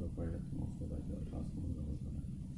پر پڑھ لیتے ہیں، اس کے بعد جو الفاظ کو منظم کریں۔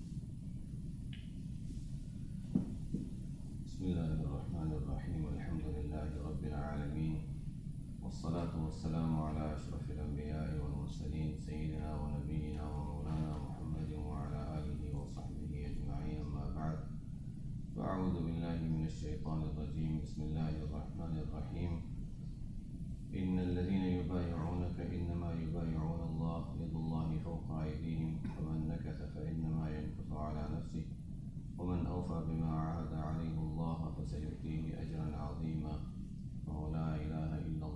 بسم اللہ الرحمن الرحیم، الحمد للہ رب العالمین، والصلاة والسلام علی اشرف الانبیاء والمرسلین، سیدنا و نبینا و مولانا محمد وعلی آلہ وصحبہ اجمعین، اما بعد، فاعوذ باللہ من الشیطان الرجیم، بسم اللہ الرحمن الرحیم، ان الذين يبايعونك انما يبايعون الله يد الله فوق ايديهم فمن نكث فانما ينكث على نفسه ومن اوفى بما عاهد عليه الله فسيؤتيه اجرا عظيما وهو لا اله الا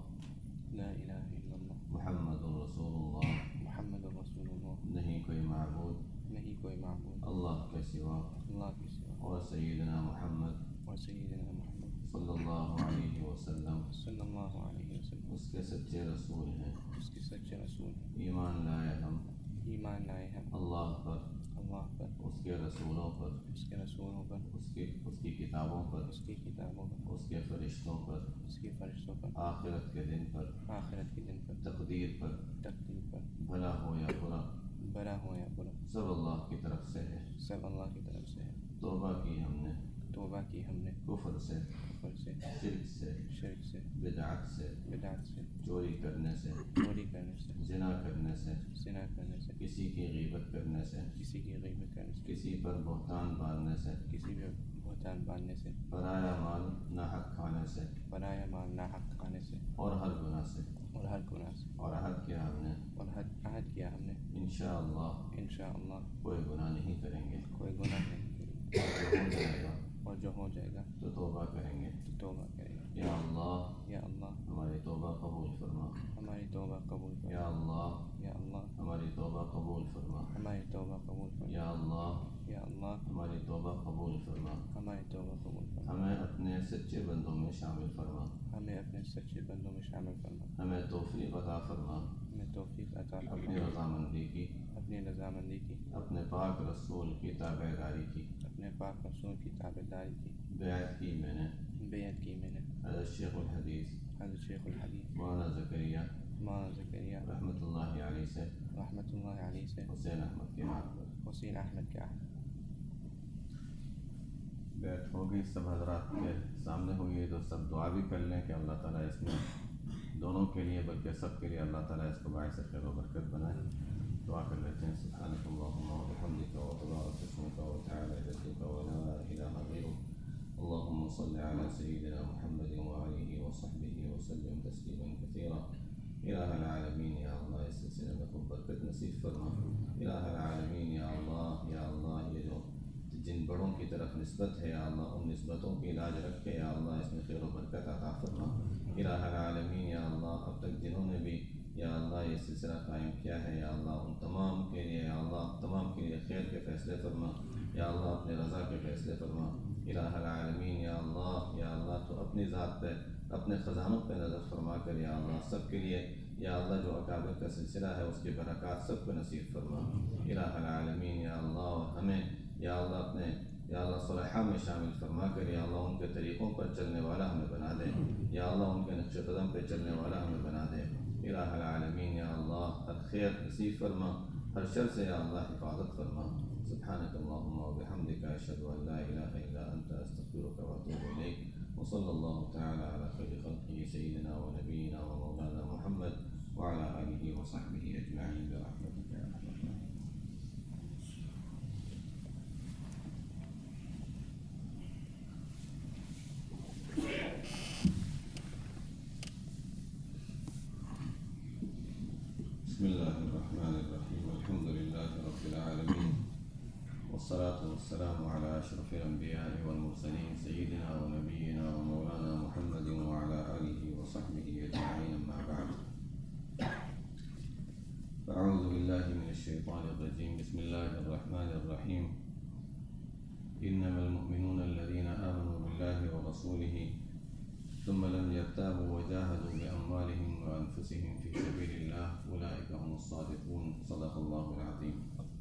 الله محمد رسول الله نہیں کوئی معبود اللہ کے سوا اور سیدنا محمد صلی اللہ علیہ وسلم اس کے سچے رسول ہیں، ایمان لائے ہم اللہ پر، اس کے رسولوں پر، اس کی کتابوں پر، اس کے فرشتوں پر، آخرت کے دن پر، تقدیر پر، بھلا ہو یا برا سب اللہ کی طرف سے ہے۔ توبہ کی ہم نے کفر سے، شرک سے، بدعت سے، چوری کرنے سے، زنا کرنے سے، کسی کی غیبت کرنے سے، کسی پر بہتان باندھنے سے، پرایا مال ناحق کھانے سے، اور ہر گناہ سے، اور عہد کیا ہم نے انشاءاللہ کوئی گناہ نہیں کریں گے، اور جو ہو جائے گا تو توبہ کریں گے۔ یا اللہ ہماری توبہ قبول فرما، یا اللہ ہماری توبہ قبول فرما، یا اللہ ہماری توبہ قبول فرما، ہمیں اپنے سچے بندوں میں شامل فرما، ہمیں توفیق عطا فرما، اپنی رضامندی کی، اپنے پاک رسول کی تابعداری کی، بیعت کی میں نے حضرت شیخ الحدیث مولانا زکریا رحمۃ اللہ علیہ سے حسین احمد کے ہاتھ پر بیعت ہوگی۔ سب حضرات کے سامنے ہوئی ہے تو سب دعا بھی کر لیں کہ اللہ تعالیٰ اس میں دونوں کے لیے بلکہ سب کے لیے اللہ تعالیٰ اس کو باعث خیر و برکت بنائے۔ دعا کر لیتے ہیں۔ سبحانک اللہم و بحمدک وتبارک اسمک وتعالی جدک ولا الہ غیرک، اللہم صل علی سیدنا محمد وآلہ وصحبہ وسلم تسلیما کثیرا۔ الہ العالمین یا اللہ اس سلسلے میں خوب برکت نصیب فرما۔ الہ العالمین یا اللہ یہ جو جن بڑوں کی طرف نسبت ہے یا اللہ ان نسبتوں کی علاج رکھے یا اللہ اس میں خیر و برکت عطا فرما۔ الہ العالمین یا اللہ اب تک جنہوں نے بھی یا اللہ یہ سلسلہ قائم کیا ہے یا اللہ ان تمام کے لیے یا اللہ تمام کے لیے خیر کے فیصلے فرما، یا اللہ اپنے رضا کے فیصلے فرما۔ الہ العالمین یا اللہ تو اپنی ذات پہ اپنے خزانوں پہ نظر فرما کر یا اللہ سب کے لیے یا اللہ جو اکابر کا سلسلہ ہے اس کی برکات سب کو نصیب فرما۔ الہ العالمین یا اللہ اور ہمیں یا اللہ اپنے یا اللہ صلحاء میں شامل فرما کر یا اللہ ان کے طریقوں پر چلنے والا ہمیں بنا دے، یا اللہ ان کے نقش قدم پہ چلنے والا ہمیں بنا دے۔ الہ العالمین یا اللہ ہر خیر نصیب فرما، ہر شر سے یا اللہ حفاظت فرما۔ سبحانک اللہم و بحمدک اشہد ان لا الہ الا انت استغفرک واتوب الیک، وصلی اللہ تعالی علی خیر خلقہ سیدنا و نبینا و مولانا محمد وعلی آلہ وصحبہ اجمعین برحمتک یا ارحم الراحمین۔ بسم اللہ الرحمن الرحیم، الحمد للہ رب العالمین، والصلاة والسلام علی اشرف الانبیاء والمرسلین، سیدنا و نبینا و مولانا محمد وعلی آلہ وصحبہ اجمعین، اما بعد، فاعوذ باللہ من الشیطان الرجیم، بسم اللہ الرحمن الرحیم، انما المؤمنون الذین آمنوا باللہ ورسولہ ثم لم يرتابوا وجاهدوا بأموالهم وأنفسهم في سبيل الله أولئك هم الصادقون، صدق الله العظيم۔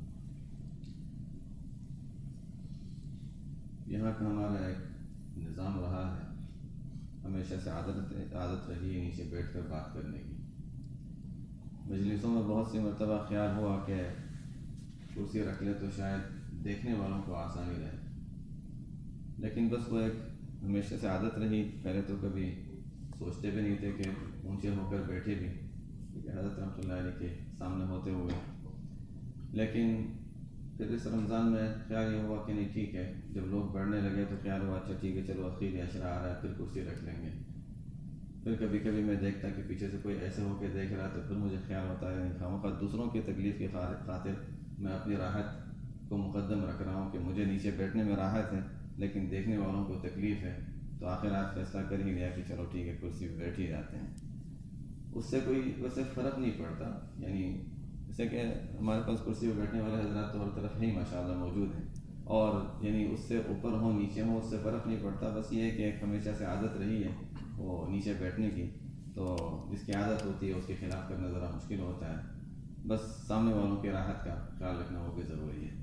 یہاں کا ہمارا ایک نظام رہا ہے، ہمیشہ سے عادت رہی ہے نیچے بیٹھ کر بات کرنے کی، مجلسوں میں بہت سی مرتبہ خیال ہوا کہ کرسی رکھ لے تو شاید دیکھنے والوں کو آسانی رہے، لیکن بس وہ ایک ہمیشہ سے عادت رہی. پہلے تو کبھی سوچتے بھی نہیں تھے کہ اونچے ہو کر بیٹھے بھی، کیونکہ حضرت رحمۃ اللہ علیہ کے سامنے ہوتے ہوئے. لیکن پھر اس رمضان میں خیال یہ ہوا کہ نہیں ٹھیک ہے، جب لوگ بڑھنے لگے تو خیال ہوا اچھا ٹھیک ہے چلو اخیر عشرہ آ رہا ہے پھر کرسی رکھ لیں گے. پھر کبھی کبھی میں دیکھتا کہ پیچھے سے کوئی ایسے ہو کے دیکھ رہا تو پھر مجھے خیال ہوتا ہے خواہ دوسروں کی تکلیف کی خاطر میں اپنی راحت کو مقدم رکھ رہا ہوں کہ مجھے نیچے بیٹھنے میں راحت ہے لیکن دیکھنے والوں کو تکلیف ہے. تو آخر آج فیصلہ کر ہی لیا کہ چلو ٹھیک ہے کرسی پہ بیٹھ ہی جاتے ہیں. اس سے کوئی ویسے فرق نہیں پڑتا، یعنی جیسے کہ ہمارے پاس کرسی پہ بیٹھنے والے حضرات تو ہر طرف ہی ماشاءاللہ موجود ہیں، اور یعنی اس سے اوپر ہوں نیچے ہوں اس سے فرق نہیں پڑتا. بس یہ ہے کہ ایک ہمیشہ سے عادت رہی ہے وہ نیچے بیٹھنے کی، تو جس کی عادت ہوتی ہے اس کے خلاف کرنا ذرا مشکل ہوتا ہے. بس سامنے والوں کی راحت کا خیال رکھنا وہ بھی ضروری ہے.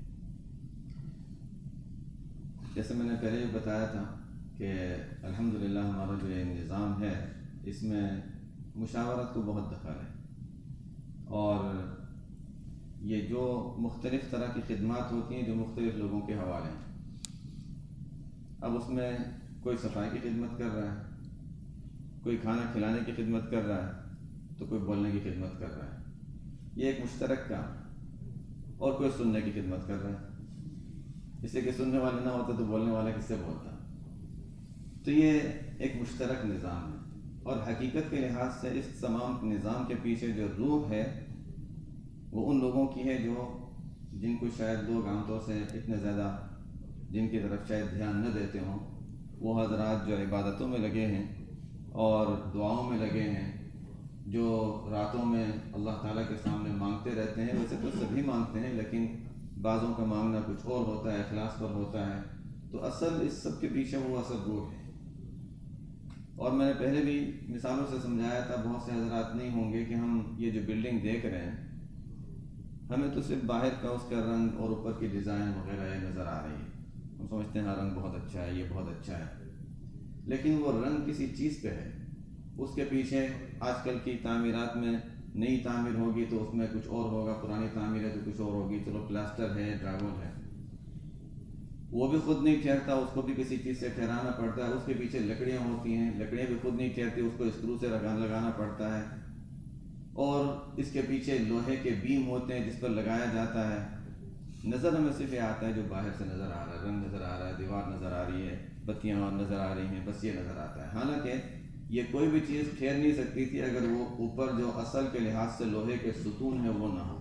جیسے میں نے پہلے بھی بتایا تھا کہ الحمدللہ ہمارا جو یہ نظام ہے اس میں مشاورت کو بہت دخل ہے، اور یہ جو مختلف طرح کی خدمات ہوتی ہیں جو مختلف لوگوں کے حوالے ہیں. اب اس میں کوئی صفائی کی خدمت کر رہا ہے، کوئی کھانا کھلانے کی خدمت کر رہا ہے، تو کوئی بولنے کی خدمت کر رہا ہے. یہ ایک مشترک کام. اور کوئی سننے کی خدمت کر رہا ہے، اسے کہ سننے والے نہ ہوتے تو بولنے والا کس سے بولتا. تو یہ ایک مشترک نظام ہے، اور حقیقت کے لحاظ سے اس تمام نظام کے پیچھے جو روح ہے وہ ان لوگوں کی ہے جو جن کو شاید لوگ عام طور سے اتنے زیادہ جن کی طرف شاید دھیان نہ دیتے ہوں. وہ حضرات جو عبادتوں میں لگے ہیں اور دعاؤں میں لگے ہیں، جو راتوں میں اللہ تعالیٰ کے سامنے مانگتے رہتے ہیں. ویسے تو سبھی مانگتے ہیں لیکن بعضوں کا مانگنا کچھ اور ہوتا ہے، اخلاص پر ہوتا ہے. تو اصل اس سب کے پیچھے وہ اصل روح ہے. اور میں نے پہلے بھی مثالوں سے سمجھایا تھا، بہت سے حضرات نہیں ہوں گے کہ ہم یہ جو بلڈنگ دیکھ رہے ہیں ہمیں تو صرف باہر کا اس کا رنگ اور اوپر کی ڈیزائن وغیرہ یہ نظر آ رہی ہے. ہم سمجھتے ہیں ہاں رنگ بہت اچھا ہے، یہ بہت اچھا ہے، لیکن وہ رنگ کسی چیز پہ ہے. اس کے پیچھے آج کل کی تعمیرات میں نئی تعمیر ہوگی تو اس میں کچھ اور ہوگا، پرانی تعمیر ہے تو کچھ اور ہوگی. چلو پلاسٹر ہے، ڈراگون ہے، وہ بھی خود نہیں ٹھہرتا، اس کو بھی کسی چیز سے ٹھہرانا پڑتا ہے. اس کے پیچھے لکڑیاں ہوتی ہیں، لکڑیاں بھی خود نہیں ٹھہرتی، اس کو اسکرو سے لگانا پڑتا ہے. اور اس کے پیچھے لوہے کے بیم ہوتے ہیں جس پر لگایا جاتا ہے. نظر ہمیں صرف یہ آتا ہے جو باہر سے نظر آ رہا ہے، رنگ نظر آ رہا ہے، دیوار نظر آ رہی ہے، بتیاں نظر آ رہی ہیں، بس یہ نظر آتا ہے. حالانکہ یہ کوئی بھی چیز ٹھہر نہیں سکتی تھی اگر وہ اوپر جو اصل کے لحاظ سے لوہے کے ستون ہیں وہ نہ ہو.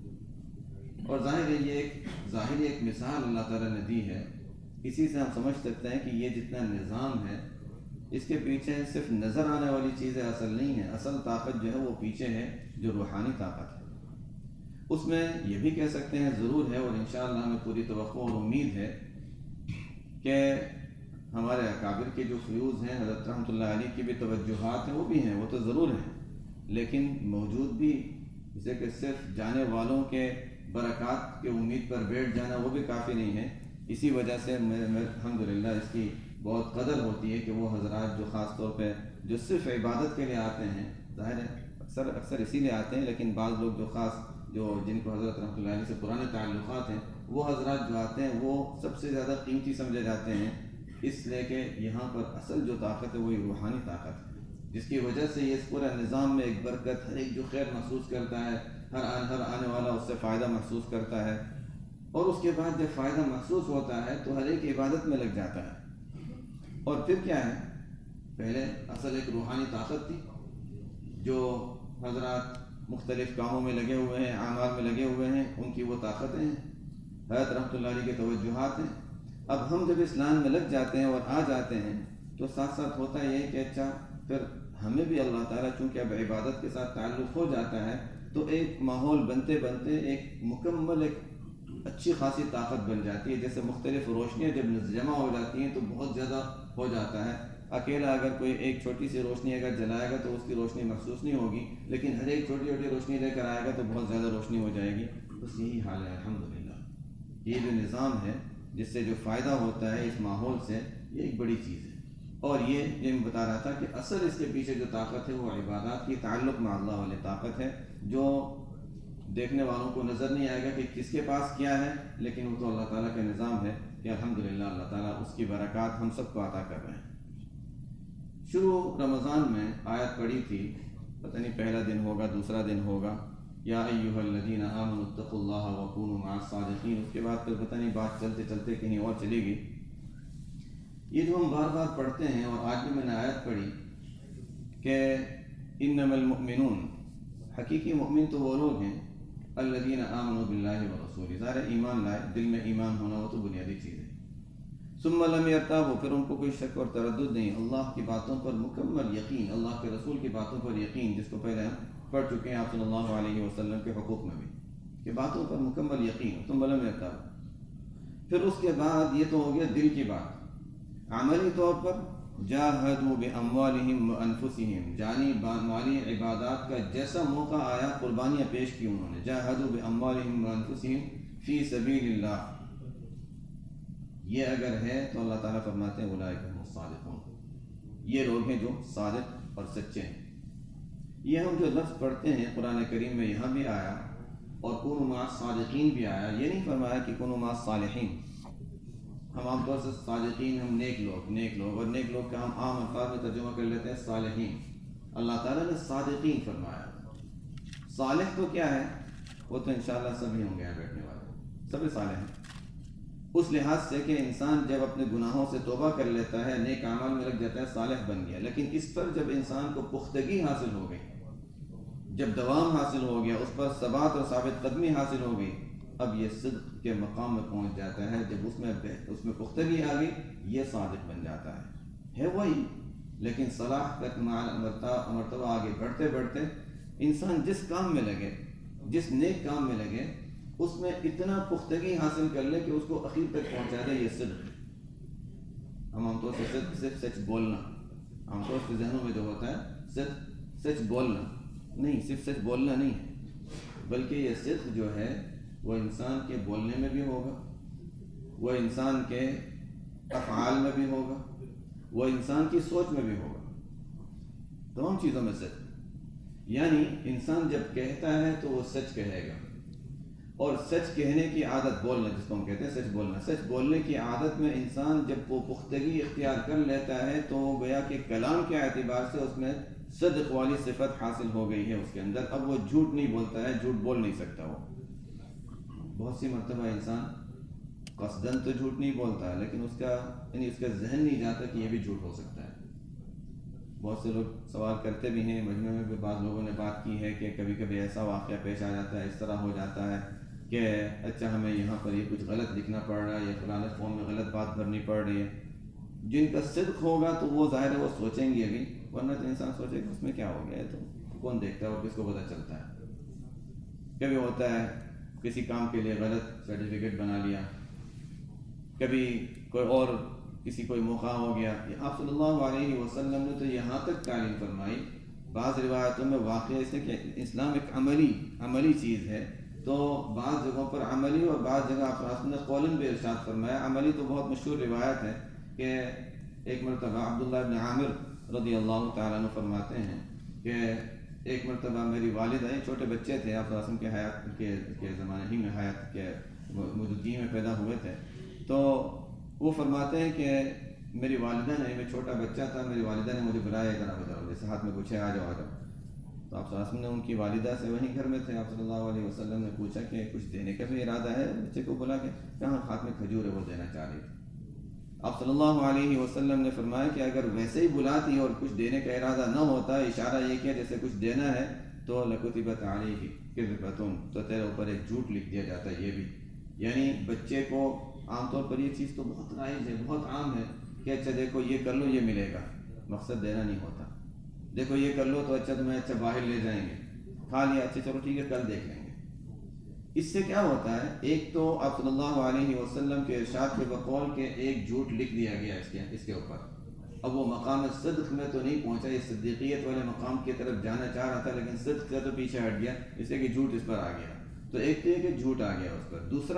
اور ظاہر ہے یہ ایک ظاہری ایک مثال اللہ تعالیٰ نے دی ہے. اسی سے ہم سمجھ سکتے ہیں کہ یہ جتنا نظام ہے اس کے پیچھے صرف نظر آنے والی چیزیں اصل نہیں ہیں. اصل طاقت جو ہے وہ پیچھے ہے، جو روحانی طاقت ہے. اس میں یہ بھی کہہ سکتے ہیں ضرور ہے، اور انشاءاللہ ہمیں پوری توقع اور امید ہے کہ ہمارے اکابر کے جو فیوز ہیں، حضرت رحمۃ اللہ علیہ کی بھی توجہات ہیں، وہ بھی ہیں، وہ تو ضرور ہیں، لیکن موجود بھی جسے کہ صرف جانے والوں کے برکات کے امید پر بیٹھ جانا وہ بھی کافی نہیں ہے. اسی وجہ سے الحمدللہ اس کی بہت قدر ہوتی ہے کہ وہ حضرات جو خاص طور پہ جو صرف عبادت کے لیے آتے ہیں، ظاہر ہے اکثر اسی لیے آتے ہیں، لیکن بعض لوگ جو خاص جن کو حضرت رحمۃ اللہ علیہ سے پرانے تعلقات ہیں، وہ حضرات جو آتے ہیں وہ سب سے زیادہ قیمتی سمجھے جاتے ہیں. اس لیے کہ یہاں پر اصل جو طاقت ہے وہی روحانی طاقت ہے، جس کی وجہ سے یہ اس پورے نظام میں ایک برکت، ہر ایک جو خیر محسوس کرتا ہے، ہر آنے والا اس سے فائدہ محسوس کرتا ہے. اور اس کے بعد جب فائدہ محسوس ہوتا ہے تو ہر ایک عبادت میں لگ جاتا ہے. اور پھر کیا ہے، پہلے اصل ایک روحانی طاقت تھی جو حضرات مختلف کاموں میں لگے ہوئے ہیں، اعمال میں لگے ہوئے ہیں، ان کی وہ طاقتیں ہیں، حضرت رحمۃ اللہ علیہ کے توجہات ہیں. اب ہم جب اسلام میں لگ جاتے ہیں اور آ جاتے ہیں تو ساتھ ساتھ ہوتا یہ کہ اچھا پھر ہمیں بھی اللہ تعالیٰ چونکہ اب عبادت کے ساتھ تعلق ہو جاتا ہے تو ایک ماحول بنتے بنتے ایک مکمل ایک اچھی خاصی طاقت بن جاتی ہے. جیسے مختلف روشنیاں جب جمع ہو جاتی ہیں تو بہت زیادہ ہو جاتا ہے. اکیلا اگر کوئی ایک چھوٹی سی روشنی اگر جلائے گا تو اس کی روشنی محسوس نہیں ہوگی، لیکن ہر ایک چھوٹی چھوٹی روشنی لے کر آئے گا تو بہت زیادہ روشنی ہو جائے گی. بس یہی حال ہے الحمدللہ. یہ جو نظام ہے جس سے جو فائدہ ہوتا ہے اس ماحول سے، یہ ایک بڑی چیز ہے. اور یہ بتا رہا تھا کہ اصل اس کے پیچھے جو طاقت ہے وہ عبادات کی، تعلق مع اللہ والی طاقت ہے، جو دیکھنے والوں کو نظر نہیں آئے گا کہ کس کے پاس کیا ہے، لیکن وہ تو اللہ تعالیٰ کا نظام ہے کہ الحمدللہ اللہ تعالیٰ اس کی برکات ہم سب کو عطا کر رہے ہیں۔ شروع رمضان میں آیت پڑھی تھی، پتہ نہیں پہلا دن ہوگا دوسرا دن ہوگا، یا ایھا الذین آمنوا اتقوا اللہ وکونوا مع الصادقین، اس کے بعد پھر پتہ نہیں بات چلتے چلتے کہیں اور چلی گئی۔ یہ جو ہم بار بار پڑھتے ہیں، اور آج بھی میں نے آیت پڑھی کہ انما المؤمنون، حقیقی مؤمن تو وہ لوگ ہیں الذین آمنوا باللہ ورسولہ، ظاہر ایمان لائے، دل میں ایمان ہونا وہ تو بنیادی چیز ہے۔ ثم لم یرتابوا، پھر ان کو کوئی شک اور تردد نہیں، اللہ کی باتوں پر مکمل یقین، اللہ کے رسول کی باتوں پر یقین، جس کو پہلے ہم پڑھ چکے ہیں آپ صلی اللہ علیہ وسلم کے حقوق میں بھی، کہ باتوں پر مکمل یقین، ثم لم یرتابوا۔ پھر اس کے بعد یہ تو ہو گیا دل کی بات، عملی طور پر جاہدوا باموالہم وانفسہم، جانی مالی عبادات کا جیسا موقع آیا قربانیاں پیش کی انہوں نے، جاہدوا باموالہم وانفسہم فی سبیل اللہ، یہ اگر ہے تو اللہ تعالیٰ فرماتے ہیں اولئک هم الصادقون، یہ لوگ ہیں جو صادق اور سچے ہیں۔ یہ ہم جو لفظ پڑھتے ہیں قرآن کریم میں، یہاں بھی آیا اور کونوا مع الصادقین بھی آیا، یہ نہیں فرمایا کہ کونوا مع الصالحین۔ ہم عام طور سے صادقین ہم نیک لوگ اور نیک لوگ کا ہم عام الفاظ میں ترجمہ کر لیتے ہیں صالحین، اللہ تعالیٰ نے صادقین فرمایا۔ صالح تو کیا ہے، وہ تو انشاءاللہ سبھی ہوں گے یہاں بیٹھنے والے، سبھی صالح ہیں، اس لحاظ سے کہ انسان جب اپنے گناہوں سے توبہ کر لیتا ہے، نیک اعمال میں لگ جاتا ہے، صالح بن گیا۔ لیکن اس پر جب انسان کو پختگی حاصل ہو گئی، جب دوام حاصل ہو گیا، اس پر ثبات اور ثابت قدمی حاصل ہو گئی، اب یہ صدق کے مقام میں پہنچ جاتا ہے۔ جب اس میں پختگی آ گئی، یہ صادق بن جاتا ہے وہی، لیکن صلاح تک مرتبہ آگے بڑھتے بڑھتے انسان جس کام میں لگے، جس نیک کام میں لگے، اس میں اتنا پختگی حاصل کر لے کہ اس کو اخیر تک پہنچا دے، یہ صدق ہے۔ ہم عام طور سے صرف سچ بولنا، عام طور سے ذہنوں میں جو ہوتا ہے صرف سچ بولنا، نہیں، صرف سچ بولنا نہیں ہے، بلکہ یہ صدق جو ہے وہ انسان کے بولنے میں بھی ہوگا، وہ انسان کے افعال میں بھی ہوگا، وہ انسان کی سوچ میں بھی ہوگا، تمام چیزوں میں صدق۔ یعنی انسان جب کہتا ہے تو وہ سچ کہے گا، اور سچ کہنے کی عادت، بولنا جس کو ہم کہتے ہیں سچ بولنا، سچ بولنے کی عادت میں انسان جب وہ پختگی اختیار کر لیتا ہے تو گویا کہ کلام کے اعتبار سے اس میں صدق والی صفت حاصل ہو گئی ہے اس کے اندر، اب وہ جھوٹ نہیں بولتا ہے، جھوٹ بول نہیں سکتا۔ وہ بہت سی مرتبہ انسان قصداً تو جھوٹ نہیں بولتا ہے، لیکن اس کا ذہن نہیں جاتا کہ یہ بھی جھوٹ ہو سکتا ہے۔ بہت سے لوگ سوال کرتے بھی ہیں، مجمع میں بھی بعض لوگوں نے بات کی ہے کہ کبھی کبھی ایسا واقعہ پیش آ جاتا ہے، اس طرح ہو جاتا ہے کہ اچھا ہمیں یہاں پر یہ کچھ غلط لکھنا پڑ رہا ہے یا فلاں فارم میں غلط بات بھرنی پڑ رہی ہے۔ جن کا صدق ہوگا تو وہ ظاہر ہے وہ سوچیں گے ابھی، ورنہ تو انسان سوچے کہ اس میں کیا ہو گیا ہے، تو کون دیکھتا ہے اور کس کو پتہ چلتا ہے۔ کبھی ہوتا ہے کسی کام کے لیے غلط سرٹیفکیٹ بنا لیا، کبھی کوئی موقع ہو گیا۔ آپ صلی اللہ علیہ وسلم نے تو یہاں تک تعلیم فرمائی، بعض روایتوں میں واقعہ اس ہے کہ اسلام ایک عملی چیز ہے، تو بعض جگہوں پر عملی اور بعض جگہ آپ نے قولاً بھی ارشاد فرمایا۔ عملی تو بہت مشہور روایت ہے کہ ایک مرتبہ عبداللہ ابن عامر رضی اللہ تعالیٰ عنہ فرماتے ہیں کہ ایک مرتبہ میری والدہ، چھوٹے بچے تھے، آپ صلی اللہ علیہ وسلم کے حیات کے زمانے ہی میں، حیات کے موجودگی میں پیدا ہوئے تھے، تو وہ فرماتے ہیں کہ میری والدہ نے، میں چھوٹا بچہ تھا، میری والدہ نے مجھے بلایا، ادھر جیسے ہاتھ میں کچھ ہے، آ جاؤ۔ تو آپ صلی اللہ علیہ وسلم نے ان کی والدہ سے، وہیں گھر میں تھے، آپ صلی اللہ علیہ وسلم نے پوچھا کہ کچھ دینے کا بھی ارادہ ہے بچے کو؟ بولا کہ کہاں، ہاتھ میں کھجور ہے، وہ دینا چاہ رہی تھی۔ آپ صلی اللہ علیہ وسلم نے فرمایا کہ اگر ویسے ہی بلاتی اور کچھ دینے کا ارادہ نہ ہوتا، اشارہ یہ کیا جیسے کچھ دینا ہے، تو لکتبت علیہ کذبۃ، تو تیرے اوپر ایک جھوٹ لکھ دیا جاتا ہے۔ یہ بھی یعنی بچے کو عام طور پر یہ چیز تو بہت رائج ہے، بہت عام ہے کہ اچھا دیکھو یہ کر لو، یہ ملے گا، مقصد دینا نہیں ہوتا۔ دیکھو یہ کر لو تو اچھا تمہیں اچھا باہر لے جائیں گے، کھا لیا، اچھا چلو ٹھیک ہے کل دیکھ لیں گے۔ اس سے کیا ہوتا ہے، ایک تو آپ صلی اللہ علیہ وسلم کے ارشاد کے بقول کے ایک جھوٹ لکھ دیا گیا اس کے اوپر۔ اب وہ مقام صدق میں تو نہیں پہنچا، یہ صدیقیت والے مقام کی طرف جانا چاہ رہا تھا، لیکن صدق سے تو پیچھے ہٹ گیا، اس لیے کہ جھوٹ اس پر آ گیا۔ تو ایک تو یہ کہ جھوٹ آ گیا اس پر۔ دوسرا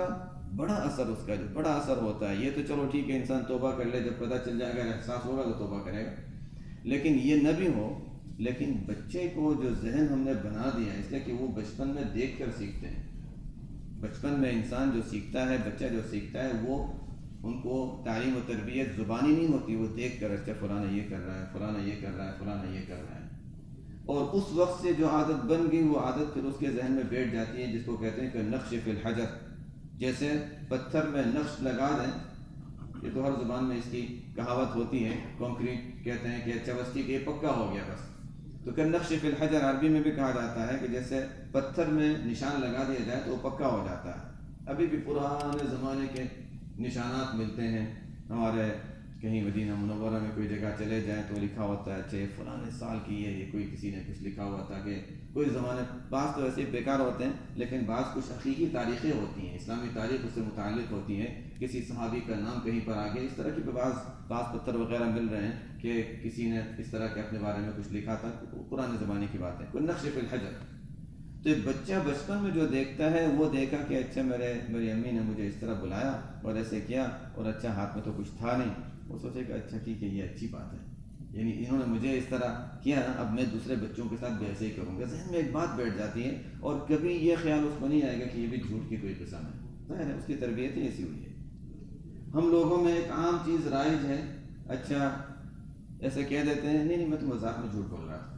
بڑا اثر اس کا جو بڑا اثر ہوتا ہے. یہ تو چلو ٹھیک ہے انسان توبہ کر لے, جب پتہ چل جائے گا احساس ہوگا تو توبہ کرے گا, لیکن یہ نہ بھی ہو. لیکن بچے کو جو ذہن ہم نے بنا دیا ہے اس لیے کہ وہ بچپن میں دیکھ کر سیکھتے ہیں. بچپن میں انسان جو سیکھتا ہے, بچہ جو سیکھتا ہے, وہ ان کو تعلیم و تربیت زبانی نہیں ہوتی, وہ دیکھ کر اچھا فلانا یہ کر رہا ہے, فلانا یہ کر رہا ہے, فلانا یہ کر رہا ہے. اور اس وقت سے جو عادت بن گئی وہ عادت پھر اس کے ذہن میں بیٹھ جاتی ہے, جس کو کہتے ہیں کہ نقش فی الحجر, جیسے پتھر میں نقش لگا دیں. یہ تو ہر زبان میں اس کی کہاوت ہوتی ہے, کنکریٹ کہتے ہیں کہ اچھا بس ٹھیک ہے یہ پکا ہو گیا بس. تو کہ نقش فی الحجر عربی میں بھی کہا جاتا ہے کہ جیسے پتھر میں نشان لگا دیا جائے تو وہ پکا ہو جاتا ہے. ابھی بھی پرانے زمانے کے نشانات ملتے ہیں ہمارے, کہیں مدینہ منورہ میں کوئی جگہ چلے جائیں تو لکھا ہوتا ہے اچھا فلانے سال کی ہے, یہ کوئی کسی نے کچھ لکھا ہوا تھا کہ کوئی زمانے. بعض تو ایسے بیکار ہوتے ہیں لیکن بعض کچھ حقیقی تاریخیں ہوتی ہیں, اسلامی تاریخ اس سے متعلق ہوتی ہے, کسی صحابی کا نام کہیں پر آ گیا, اس طرح کی بعض پتھر وغیرہ مل رہے ہیں کہ کسی نے اس طرح کے اپنے بارے میں کچھ لکھا تھا, پرانے زمانے کی بات ہے. کوئی نقش فی الحجر. تو بچہ بچپن میں جو دیکھتا ہے وہ دیکھا کہ اچھا میری امی نے مجھے اس طرح بلایا اور ایسے کیا, اور اچھا ہاتھ میں تو کچھ تھا نہیں, وہ سوچے کہ اچھا ٹھیک ہے یہ اچھی بات ہے, یعنی انہوں نے مجھے اس طرح کیا, اب میں دوسرے بچوں کے ساتھ بھی ایسے ہی کروں گا. ذہن میں ایک بات بیٹھ جاتی ہے اور کبھی یہ خیال اس کو نہیں آئے گا کہ یہ بھی جھوٹ کی کوئی قسم ہے. ظاہر ہے اس کی تربیت ہی ایسی ہوئی ہے. ہم لوگوں میں ایک عام چیز رائج ہے, اچھا ایسے کہہ دیتے ہیں نہیں میں تو مذاق میں جھوٹ بول رہا تھا.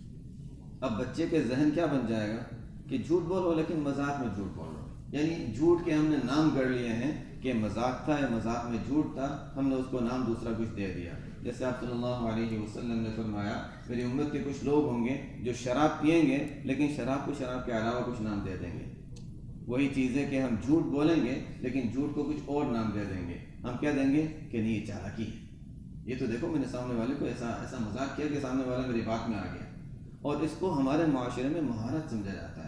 اب بچے کے ذہن کیا بن جائے گا کہ جھوٹ بولو لیکن مذاق میں جھوٹ بول رہا ہو, یعنی جھوٹ کے ہم نے نام گڑھ لیے ہیں کہ مذاق تھا یا مذاق میں جھوٹ تھا, ہم نے اس کو نام دوسرا کچھ دے دیا. جیسے آپ صلی اللہ علیہ وسلم نے فرمایا میری امت کے کچھ لوگ ہوں گے جو شراب پئیں گے لیکن شراب کو شراب کے علاوہ کچھ نام دے دیں گے. وہی چیز ہے کہ ہم جھوٹ بولیں گے لیکن جھوٹ کو کچھ اور نام دے دیں گے. ہم کیا دیں گے کہ نہیں یہ چالاکی ہے, یہ تو دیکھو میں نے سامنے والے کو ایسا مذاق کیا کہ سامنے والا میری بات میں آ گیا, اور اس کو ہمارے معاشرے میں مہارت سمجھا جاتا ہے.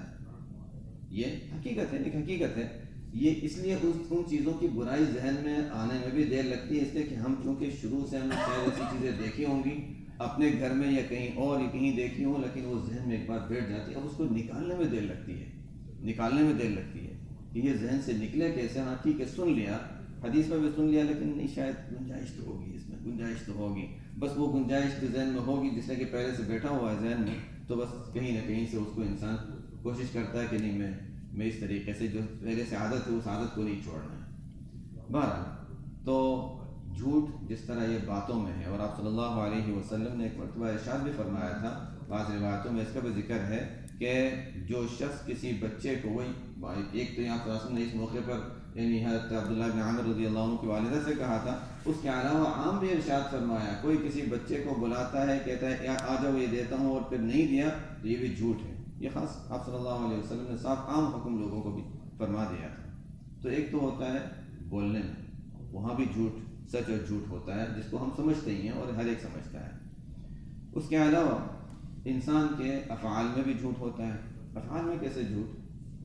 یہ حقیقت ہے, ایک حقیقت ہے. یہ اس لیے ان چیزوں کی برائی ذہن میں آنے میں بھی دیر لگتی ہے, اس لیے کہ ہم چونکہ شروع سے ہم نے شاید ایسی چیزیں دیکھی ہوں گی اپنے گھر میں یا کہیں اور یا کہیں دیکھی ہوں, لیکن وہ ذہن میں ایک بار بیٹھ جاتی ہے. اب اس کو نکالنے میں دیر لگتی ہے کہ یہ ذہن سے نکلے کیسے. ہاں ٹھیک ہے سن لیا, حدیث میں بھی سن لیا, لیکن نہیں شاید گنجائش تو ہوگی, اس میں گنجائش تو ہوگی, بس وہ گنجائش کے ذہن میں ہوگی جس نے کہ پہلے سے بیٹھا ہوا ہے ذہن میں, تو بس کہیں نہ کہیں سے اس کو انسان کوشش کرتا ہے کہ نہیں میں اس طریقے سے جو پہلے سے عادت ہے اس عادت کو نہیں چھوڑنا ہے. بہرحال تو جھوٹ جس طرح یہ باتوں میں ہے, اور آپ صلی اللہ علیہ وسلم نے ایک مرتبہ ارشاد بھی فرمایا تھا, بعض روایتوں میں اس کا بھی ذکر ہے کہ جو شخص کسی بچے کو, وہی ایک تو یہاں پر نے اس موقع پر یعنی حضرت عبداللہ بن عامر رضی اللہ عنہ کی والدہ سے کہا تھا, اس کے علاوہ عام بھی ارشاد فرمایا کوئی کسی بچے کو بلاتا ہے کہتا ہے آ جاؤ یہ دیتا ہوں اور پھر نہیں دیا تو یہ بھی جھوٹ ہے. یہ خاص آپ صلی اللہ علیہ وسلم نے صاف عام حکم لوگوں کو بھی فرما دیا تھا. تو ایک تو ہوتا ہے بولنے میں, وہاں بھی جھوٹ سچ اور جھوٹ ہوتا ہے جس کو ہم سمجھتے ہی ہیں اور ہر ایک سمجھتا ہے. اس کے علاوہ انسان کے افعال میں بھی جھوٹ ہوتا ہے. افعال میں کیسے جھوٹ؟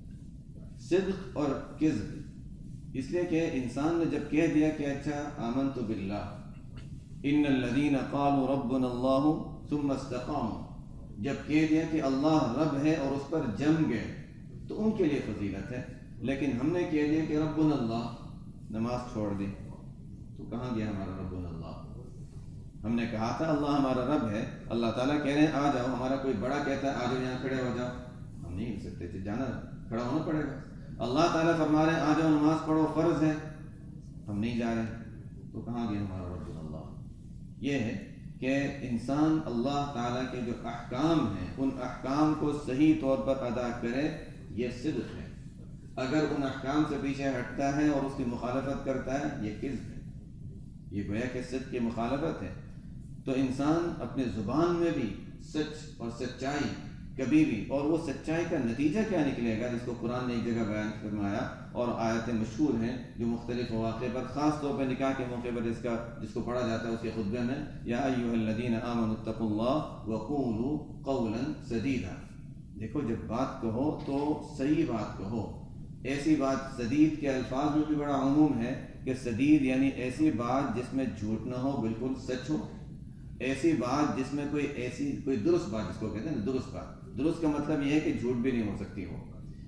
صدق اور کذب. اس لیے کہ انسان نے جب کہہ دیا کہ اچھا آمنت باللہ ان الذین قالوا ربنا اللہ ثم استقاموا, جب کہہ دیا کہ اللہ رب ہے اور اس پر جم گئے تو ان کے لیے فضیلت ہے. لیکن ہم نے کہہ دیا کہ ربنا اللہ, نماز چھوڑ دی, تو کہاں گیا ہمارا ربنا اللہ؟ ہم نے کہا تھا اللہ ہمارا رب ہے, اللہ تعالیٰ کہہ رہے ہیں آ جاؤ, ہمارا کوئی بڑا کہتا ہے آ جاؤ یہاں کھڑے ہو جاؤ, ہم نہیں ہو سکتے تھے, جانا کھڑا ہونا پڑے گا. اللہ تعالیٰ فرما رہے ہیں آ جاؤ نماز پڑھو فرض ہے, ہم نہیں جا رہے, تو کہاں گیا ہمارا رب اللہ؟ یہ ہے کہ انسان اللہ تعالیٰ کے جو احکام ہیں ان احکام کو صحیح طور پر ادا کرے, یہ صدق ہے. اگر ان احکام سے پیچھے ہٹتا ہے اور اس کی مخالفت کرتا ہے یہ کذب ہے, یہ گویا کہ صدق کی مخالفت ہے. تو انسان اپنے زبان میں بھی سچ اور سچائی کبھی بھی, اور وہ سچائی کا نتیجہ کیا نکلے گا جس کو قرآن نے ایک جگہ بیان فرمایا, اور آیتیں مشہور ہیں جو مختلف مواقع پر, خاص طور پر نکاح کے موقع پر جس کو پڑھا جاتا ہے اس کے خطبے میں, یا ایھا الذین آمنوا اتقوا اللہ وقولوا قولا سدیدا. دیکھو جب بات کہو تو صحیح بات کہو, ایسی بات, سدید کے الفاظ میں بھی بڑا عموم ہے کہ سدید یعنی ایسی بات جس میں جھوٹ نہ ہو, بالکل سچ ہو, ایسی بات جس میں کوئی درست بات, جس کو کہتے ہیں نا درست بات. درست کا مطلب یہ ہے کہ جھوٹ بھی نہیں ہو سکتی ہو,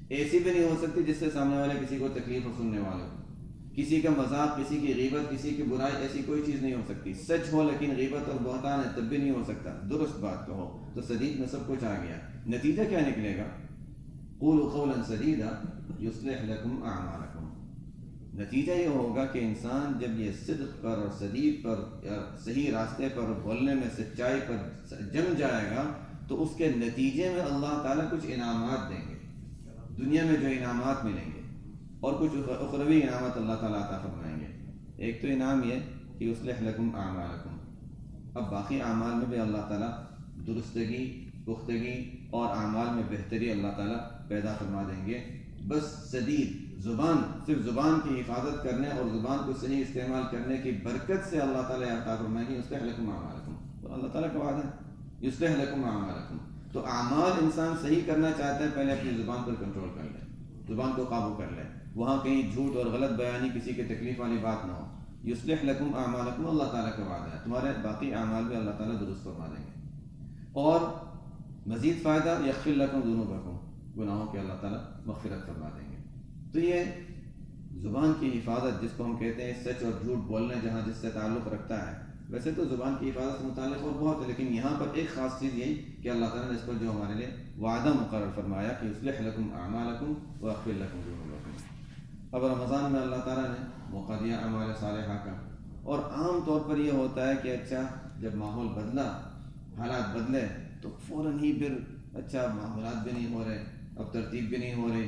ایسی بھی نہیں ہو سکتی جس سے سامنے والے کسی کو تکلیف ہو سننے والے کو. کسی کا مذاق، کسی کی غیبت، کسی کی برائی، ایسی کوئی چیز نہیں ہو سکتی. سچ ہو لیکن غیبت اور بہتان ہے تب بھی نہیں ہو سکتا. درست بات کہو تو سدید میں سب کچھ آ گیا. نتیجہ کیا نکلے گا؟ قولوا قولا سدیدا یصلح لکم اعمالکم. نتیجہ یہ ہوگا کہ انسان جب یہ صدق پر اور سدید پر، صحیح راستے پر بولنے میں سچائی پر جم جائے گا تو اس کے نتیجے میں اللہ تعالیٰ کچھ انعامات دیں گے. دنیا میں جو انعامات ملیں گے اور کچھ اخروی انعامات اللہ تعالیٰ عطا فرمائیں گے. ایک تو انعام یہ کہ یصلح لکم اعمالکم. اب باقی اعمال میں بھی اللہ تعالیٰ درستگی، پختگی اور اعمال میں بہتری اللہ تعالیٰ پیدا فرما دیں گے. بس سدید زبان، صرف زبان کی حفاظت کرنے اور زبان کو صحیح استعمال کرنے کی برکت سے اللہ تعالیٰ عطا فرمائیں گے یصلح لکم اعمالکم. تو اللہ تعالیٰ کا وعدہ ہے یصلح لکم اعمالکم. تو اعمال انسان صحیح کرنا چاہتا ہے پہلے اپنی زبان پر کنٹرول کر لے، زبان کو قابو کر لے، وہاں کہیں جھوٹ اور غلط بیانی، کسی کی تکلیف والی بات نہ ہو. یصلح لکم اعمالکم اللہ تعالیٰ کا وعدہ ہے تمہارے باقی اعمال بھی اللہ تعالیٰ درست فرما دیں گے. اور مزید فائدہ یغفر لکم ذنوبکم، گناہوں کے اللہ تعالیٰ مغفرت فرما دیں گے. تو یہ زبان کی حفاظت جس کو ہم کہتے ہیں سچ اور جھوٹ بولنا جہاں جس سے تعلق رکھتا ہے، ویسے تو زبان کی حفاظت سے متعلق اور بہت ہے، لیکن یہاں پر ایک خاص چیز یہی کہ اللہ تعالیٰ نے اس پر جو ہمارے لیے وعدہ مقرر فرمایا کہ یصلح لکم اعمالکم ویغفر لکم ذنوبکم. اب رمضان میں اللہ تعالیٰ نے موقع دیا اعمال صالحہ کا، اور عام طور پر یہ ہوتا ہے کہ اچھا جب ماحول بدلا، حالات بدلے تو فوراً ہی پھر اچھا معاملات بھی نہیں ہو رہے، اب ترتیب بھی نہیں ہو رہی.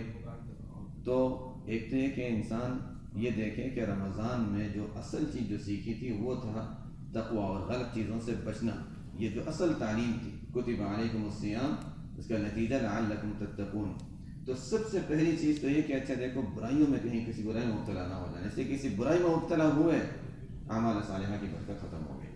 تو ایک تو یہ کہ انسان یہ دیکھے کہ رمضان میں جو اصل چیز جو سیکھی تھی وہ تھا تقوی اور غلط چیزوں سے بچنا. یہ جو اصل تعلیم تھی کتب علیکم الصیام، اس کا نتیجہ لعلکم تتقون. تو سب سے پہلی چیز تو یہ کہ اچھا دیکھو برائیوں میں کہیں کسی برائی میں مبتلا نہ ہو جانے سے، کسی برائی میں مبتلا ہوئے اعمال صالحہ کی برکت ختم ہو گئی.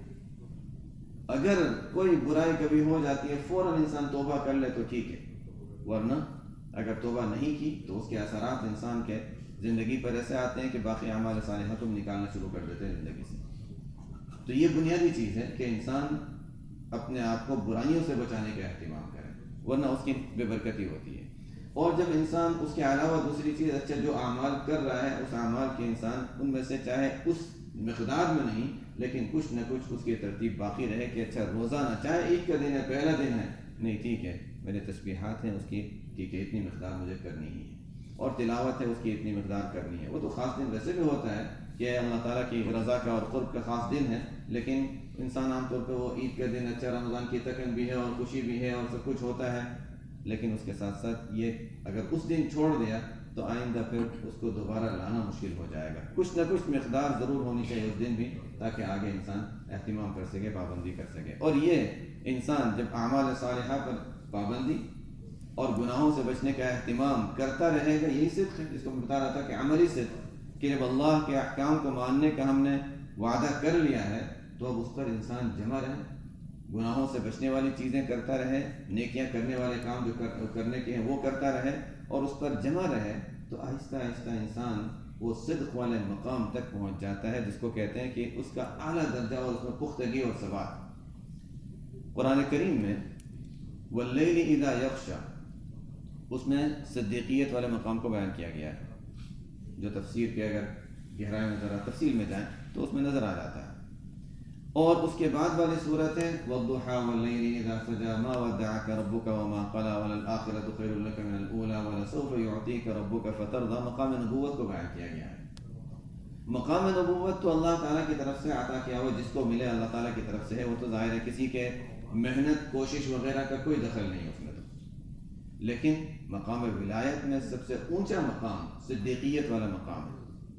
اگر کوئی برائی کبھی ہو جاتی ہے فوراً انسان توبہ کر لے تو ٹھیک ہے، ورنہ اگر توبہ نہیں کی تو اس کے اثرات انسان کے زندگی پر ایسے آتے ہیں کہ باقی اعمال صالحہ کو نکالنا شروع کر دیتے ہیں زندگی سے. تو یہ بنیادی چیز ہے کہ انسان اپنے آپ کو برائیوں سے بچانے کا اہتمام کرے، ورنہ اس کی بے برکتی ہوتی ہے. اور جب انسان اس کے علاوہ دوسری چیز اچھا جو اعمال کر رہا ہے اس اعمال کے انسان ان میں سے چاہے اس مقدار میں نہیں لیکن کچھ نہ کچھ اس کی ترتیب باقی رہے کہ اچھا روزانہ چاہے عید کا دن ہے، پہلا دن ہے، نہیں ٹھیک ہے میرے تسبیحات ہیں اس کی ٹھیک ہے اتنی مقدار مجھے کرنی ہی ہے، اور تلاوت ہے اس کی اتنی مقدار کرنی ہے. وہ تو خاص دن ویسے بھی ہوتا ہے کہ اللہ تعالیٰ کی رضا کا اور قرب کا خاص دن ہے، لیکن انسان عام طور پہ وہ عید کا دن اچھا رمضان کی تکن بھی ہے اور خوشی بھی ہے اور سب کچھ ہوتا ہے، لیکن اس کے ساتھ ساتھ یہ اگر اس دن چھوڑ دیا تو آئندہ پھر اس کو دوبارہ لانا مشکل ہو جائے گا. کچھ نہ کچھ مقدار ضرور ہونی چاہیے اس دن بھی تاکہ آگے انسان اہتمام کر سکے، پابندی کر سکے. اور یہ انسان جب اعمال صالحہ پر پابندی اور گناہوں سے بچنے کا اہتمام کرتا رہے گا، یہی صدق ہے جس کو میں بتا رہا تھا کہ عملی صدق، کہ جب اللہ کے احکام کو ماننے کا ہم نے وعدہ کر لیا ہے تو اب اس پر انسان جمع رہے، گناہوں سے بچنے والی چیزیں کرتا رہے، نیکیاں کرنے والے کام جو کرنے کے ہیں وہ کرتا رہے اور اس پر جمع رہے، تو آہستہ آہستہ انسان وہ صدق والے مقام تک پہنچ جاتا ہے جس کو کہتے ہیں کہ اس کا اعلیٰ درجہ اور اس میں پختگی اور ثبات. قرآن کریم میں واللیل اذا یغشی اس میں صدیقیت والے مقام کو بیان کیا گیا ہے، جو تفسیر کے اگر گہرائی میں ذرا تفصیل میں جائیں تو اس میں نظر آ جاتا ہے. اور اس کے بعد والی صورت ہے والضحی واللیل اذا سجی ما ودعک ربک وما قلی وللآخرۃ خیر لک من الاولی ولسوف یعطیک ربک فترضی. مقام نبوت کو بیان کیا گیا ہے. مقام نبوت تو اللہ تعالیٰ کی طرف سے عطا کیا ہوا، جس کو ملے اللہ تعالیٰ کی طرف سے ہے، وہ تو ظاہر ہے کسی کے محنت کوشش وغیرہ کا کوئی دخل نہیں ہے اس میں تو. لیکن مقام ولایت میں سب سے اونچا مقام صدیقیت والا مقام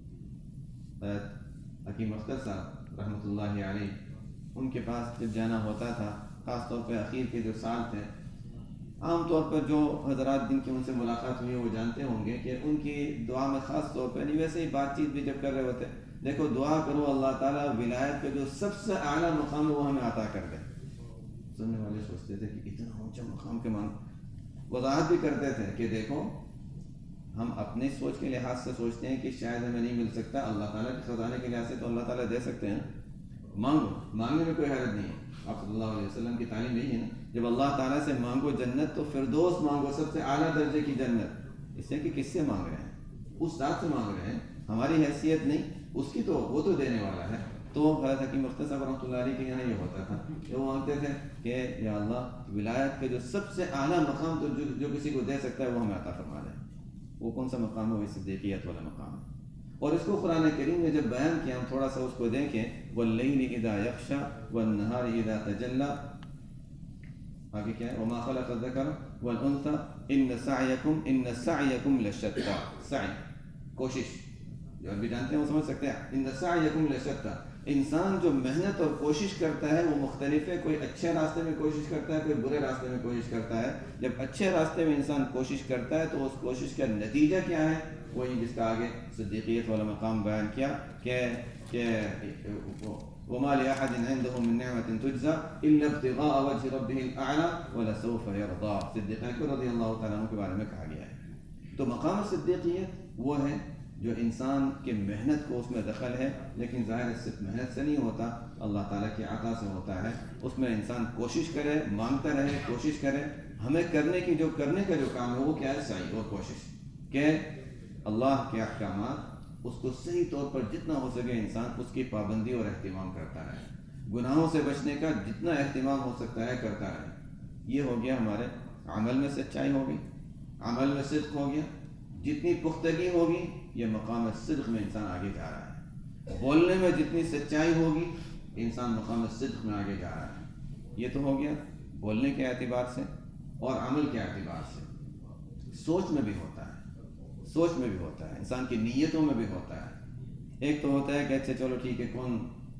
ہے. حکیم اختر صاحب رحمۃ اللہ علیہ، ان کے پاس جب جانا ہوتا تھا، خاص طور پہ اخیر کے جو سال تھے، عام طور پر جو حضرات جن کی ان سے ملاقات ہوئی وہ جانتے ہوں گے کہ ان کی دعا میں خاص طور پہ نہیں، ویسے ہی بات چیت بھی جب کر رہے ہوتے، دیکھو دعا کرو اللہ تعالیٰ ولایت کا جو سب سے اعلیٰ مقام ہے وہ ہمیں عطا کر دے. سننے والے سوچتے تھے کہ اتنا اونچا مقام کے مانگ، وضاحت بھی کرتے تھے کہ دیکھو ہم اپنی سوچ کے لحاظ سے سوچتے ہیں کہ شاید ہمیں نہیں مل سکتا، اللہ تعالیٰ کے خزانے کے لحاظ سے تو اللہ تعالیٰ دے سکتے ہیں. مانگو، مانگنے میں کوئی حرج نہیں ہے. آپ صلی اللہ علیہ وسلم کی تعلیم یہی ہے نا، جب اللہ تعالیٰ سے مانگو جنت تو فردوس مانگو، سب سے اعلیٰ درجے کی جنت. اس سے کہ کس سے مانگ رہے ہیں؟ اس ذات سے مانگ رہے ہیں، ہماری حیثیت نہیں، اس کی تو وہ تو دینے والا ہے۔ تو حضرت حکیم مفتی صاحب رحمۃ اللہ علیہ کے یہاں یہ ہوتا تھا کہ وہ مانگتے تھے کہ یا اللہ ولایت کے جو سب سے اعلیٰ مقام تو جو کسی کو دے سکتا ہے وہ ہمیں عطا فرما دے۔ وہ کون سا مقام ہے؟ وہ صدیقیت والا مقام ہے۔ اور اس کو قرآن کریم نے جب بیان کیا، ہم تھوڑا سا اس کو دیکھیں، وَاللَّيْلِ إِذَا يَغْشَى وَالنَّهَارِ إِذَا تَجَلَّى، آگے کیا ہے؟ وَمَا خَلَقَ الذَّكَرَ وَالْأُنثَى إِنَّ سَعْيَكُمْ لَشَتَّى، سعی کوشش، جو عربی جانتے ہیں وہ سمجھ سکتے ہیں۔ إِنَّ سَعْيَكُمْ لَشَتَّى، انسان جو محنت اور کوشش کرتا ہے وہ مختلف ہے، کوئی اچھے راستے میں کوشش کرتا ہے، کوئی برے راستے میں کوشش کرتا ہے۔ جب اچھے راستے میں انسان کوشش کرتا ہے تو اس کوشش کا نتیجہ کیا ہے؟ وہی جس کا آگے صدیقیت والا مقام بیان کیا کہ وَمَا لِأَحَدٍ عِنْدَهُ مِنْ نِعْمَةٍ تُجْزَى إِلَّا ابْتِغَاءَ وَجْهِ رَبِّهِ الْأَعْلَى وَلَسَوْفَ يَرْضَىٰ، صدیق اکبر رضی اللہ تعالیٰ عنہ کے بارے میں کہا گیا ہے۔ تو مقام صدیقیت وہ ہے جو انسان کے محنت کو اس میں دخل ہے، لیکن ظاہر صرف محنت سے نہیں ہوتا، اللہ تعالیٰ کی عطا سے ہوتا ہے۔ اس میں انسان کوشش کرے، مانگتا رہے، کوشش کرے۔ ہمیں کرنے کا جو کام ہے وہ کیا ہے؟ سعی اور کوشش، کہ اللہ کے احکامات اس کو صحیح طور پر جتنا ہو سکے انسان اس کی پابندی اور اہتمام کرتا رہے، گناہوں سے بچنے کا جتنا اہتمام ہو سکتا ہے کرتا رہے۔ یہ ہو گیا ہمارے عمل میں سچائی ہوگی، عمل میں صدق ہو گیا، جتنی پختگی ہوگی یہ مقام صدق میں انسان آگے جا رہا ہے۔ بولنے میں جتنی سچائی ہوگی انسان مقام صدق میں آگے جا رہا ہے۔ یہ تو ہو گیا بولنے کے اعتبار سے اور عمل کے اعتبار سے۔ سوچ میں بھی ہوتا ہے، انسان کی نیتوں میں بھی ہوتا ہے۔ ایک تو ہوتا ہے کہ اچھا چلو ٹھیک ہے، کون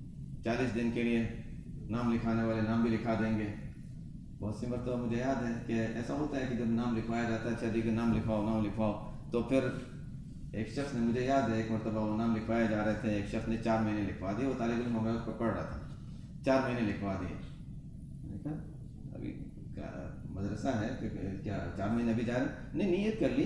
40 دن کے لیے نام لکھانے والے نام بھی لکھا دیں گے۔ بہت سی مرتبہ مجھے یاد ہے کہ ایسا ہوتا ہے کہ جب نام لکھوایا جاتا ہے، اچھا ٹھیک ہے نام لکھواؤ، تو پھر ایک شخص نے، مجھے یاد ہے ایک مرتبہ وہ نام لکھوائے جا رہے تھے، ایک شخص نے 4 مہینے لکھوا دیے، وہ طالب علم ہمارے پر پڑھ رہا تھا، 4 مہینے لکھوا دیے۔ میں نے کہا ابھی مدرسہ ہے کہ کیا 4 مہینے ابھی جا رہے ہیں؟ نہیں، نیت کر لی،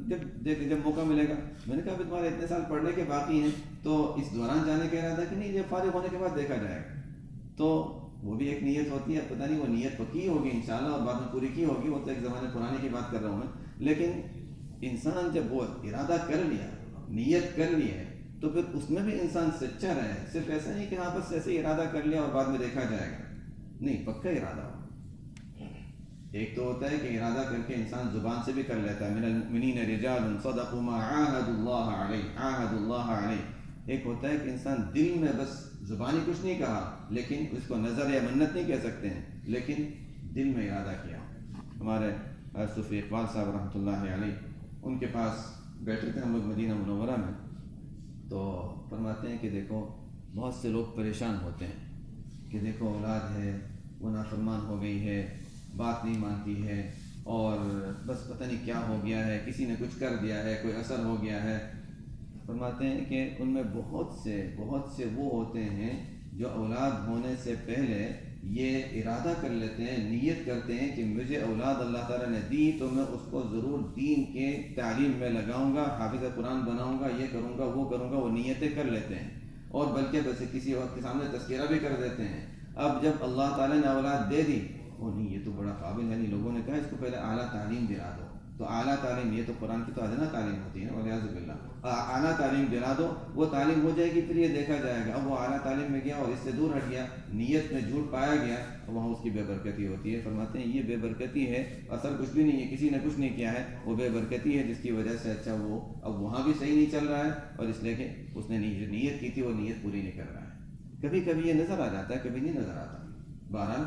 جب موقع ملے گا۔ میں نے کہا ابھی تمہارے اتنے سال پڑھنے کے باقی ہیں، تو اس دوران جانے کا ارادہ کہ نہیں، جب فارغ ہونے کے بعد دیکھا جائے گا۔ تو وہ بھی ایک نیت ہوتی ہے، پتہ نہیں وہ نیت پکی ہوگی انشاءاللہ اور بعد میں پوری کی ہوگی، وہ تو ایک زمانے پرانے کی بات کر رہا ہوں میں۔ لیکن انسان جب وہ ارادہ کر لیا، نیت کر لی ہے، تو پھر اس میں بھی انسان سچا رہے۔ صرف ایسا نہیں کہ ہاں بس ایسے ہی ارادہ کر لیا اور بعد میں دیکھا جائے گا، نہیں، پکا ارادہ ہو۔ ایک تو ہوتا ہے کہ ارادہ کر کے انسان زبان سے بھی کر لیتا ہے، من المؤمنین رجال صدقوا ما عاهدوا اللہ علیہ۔ ایک ہوتا ہے کہ انسان دل میں بس زبانی کچھ نہیں کہا، لیکن اس کو نظر یا منت نہیں کہہ سکتے ہیں، لیکن دل میں ارادہ کیا۔ ہمارے صوفی اقبال صاحب رحمۃ اللہ علیہ، ان کے پاس بیٹھے تھے ہم لوگ مدینہ منورہ میں، تو فرماتے ہیں کہ دیکھو بہت سے لوگ پریشان ہوتے ہیں کہ دیکھو اولاد ہے، وہ نافرمان ہو گئی ہے، بات نہیں مانتی ہے، اور بس پتہ نہیں کیا ہو گیا ہے، کسی نے کچھ کر دیا ہے، کوئی اثر ہو گیا ہے۔ فرماتے ہیں کہ ان میں بہت سے وہ ہوتے ہیں جو اولاد ہونے سے پہلے یہ ارادہ کر لیتے ہیں، نیت کرتے ہیں کہ مجھے اولاد اللہ تعالیٰ نے دی تو میں اس کو ضرور دین کے تعلیم میں لگاؤں گا، حافظ قرآن بناؤں گا، یہ کروں گا، وہ کروں گا، وہ نیتیں کر لیتے ہیں، اور بلکہ بس کسی وقت کے سامنے تذکرہ بھی کر دیتے ہیں۔ اب جب اللہ تعالیٰ نے اولاد دے دی، وہ نہیں یہ تو بڑا قابل ہے، نہیں، لوگوں نے کہا اس کو پہلے اعلیٰ تعلیم دلا دو، تو اعلیٰ تعلیم، یہ تو قرآن کی تو ادنا تعلیم ہوتی ہے نا، والعیاذ باللہ، اعلیٰ تعلیم دلا دو، وہ تعلیم ہو جائے گی، پھر یہ دیکھا جائے گا۔ اب وہ اعلیٰ تعلیم میں گیا اور اس سے دور ہٹ گیا، نیت میں جھوٹ پایا گیا، وہاں اس کی بے برکتی ہوتی ہے۔ فرماتے ہیں یہ بے برکتی ہے، اثر کچھ بھی نہیں ہے، کسی نے کچھ نہیں کیا ہے، وہ بے برکتی ہے جس کی وجہ سے اچھا وہ اب وہاں بھی صحیح نہیں چل رہا ہے، اور اس لیے کہ اس نے جو نیت کی تھی وہ نیت پوری نہیں کر رہا ہے۔ کبھی کبھی یہ نظر آ جاتا ہے، کبھی نہیں نظر آتا۔ بہرحال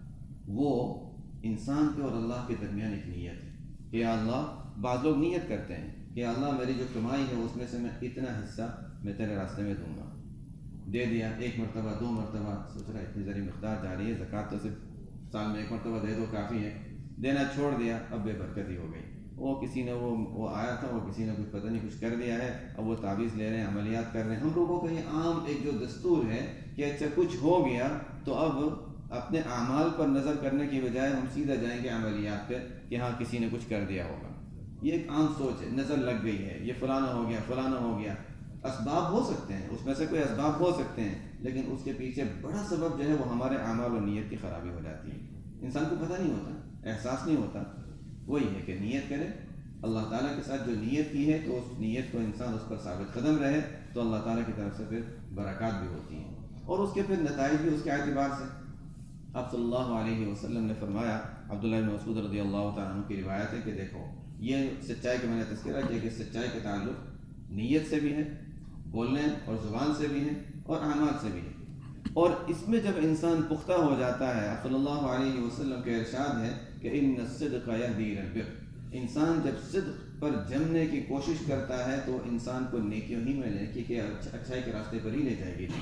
وہ انسان کے اور اللہ کے درمیان ایک نیت ہے کہ یا اللہ، بعض لوگ نیت کرتے ہیں کہ یا اللہ میری جو کمائی ہے اس میں سے میں اتنا حصہ میں تیرے راستے میں دوں گا، دے دیا 1 مرتبہ 2 مرتبہ، سوچ رہا ہے اتنی ذری مقدار جا رہی ہے، زکوٰۃ تو صرف سال میں 1 مرتبہ دے دو کافی ہے، دینا چھوڑ دیا، اب بے برکتی ہو گئی۔ وہ کسی نے وہ آیا تھا، وہ کسی نے کچھ پتہ نہیں کچھ کر دیا ہے، اب وہ تعویذ لے رہے ہیں، عملیات کر رہے ہیں۔ ہم لوگوں کا یہ عام ایک جو دستور ہے کہ اچھا کچھ ہو گیا تو اب اپنے اعمال پر نظر کرنے کی بجائے ہم سیدھا جائیں گے عملیات پہ کہ ہاں کسی نے کچھ کر دیا ہوگا۔ یہ ایک عام سوچ ہے، نظر لگ گئی ہے، یہ فلانا ہو گیا، فلانا ہو گیا۔ اسباب ہو سکتے ہیں، اس میں سے کوئی اسباب ہو سکتے ہیں، لیکن اس کے پیچھے بڑا سبب جو ہے وہ ہمارے اعمال و نیت کی خرابی ہو جاتی ہے۔ انسان کو پتہ نہیں ہوتا، احساس نہیں ہوتا، وہی ہے کہ نیت کرے، اللہ تعالیٰ کے ساتھ جو نیت کی ہے تو اس نیت کو انسان اس پر ثابت قدم رہے تو اللہ تعالیٰ کی طرف سے پھر برکات بھی ہوتی ہیں، اور اس کے پھر نتائج بھی اس کے اعتبار سے۔ آپ صلی اللہ علیہ وسلم نے فرمایا، عبداللہ بن مسعود رضی اللہ تعالیٰ عنہ کی روایت ہے کہ دیکھو یہ سچائی کا میں نے تذکرہ کیا کہ سچائی کا تعلق نیت سے بھی ہے، بولنے اور زبان سے بھی ہے، اور اعمال سے بھی ہے، اور اس میں جب انسان پختہ ہو جاتا ہے، آپ صلی اللہ علیہ وسلم کا ارشاد ہے کہ ان الصدق یہدی الی البر، انسان جب صدق پر جمنے کی کوشش کرتا ہے تو انسان کو نیکیوں ہی میں نیکی کے اچھائی کے راستے پر ہی لے جائے گی۔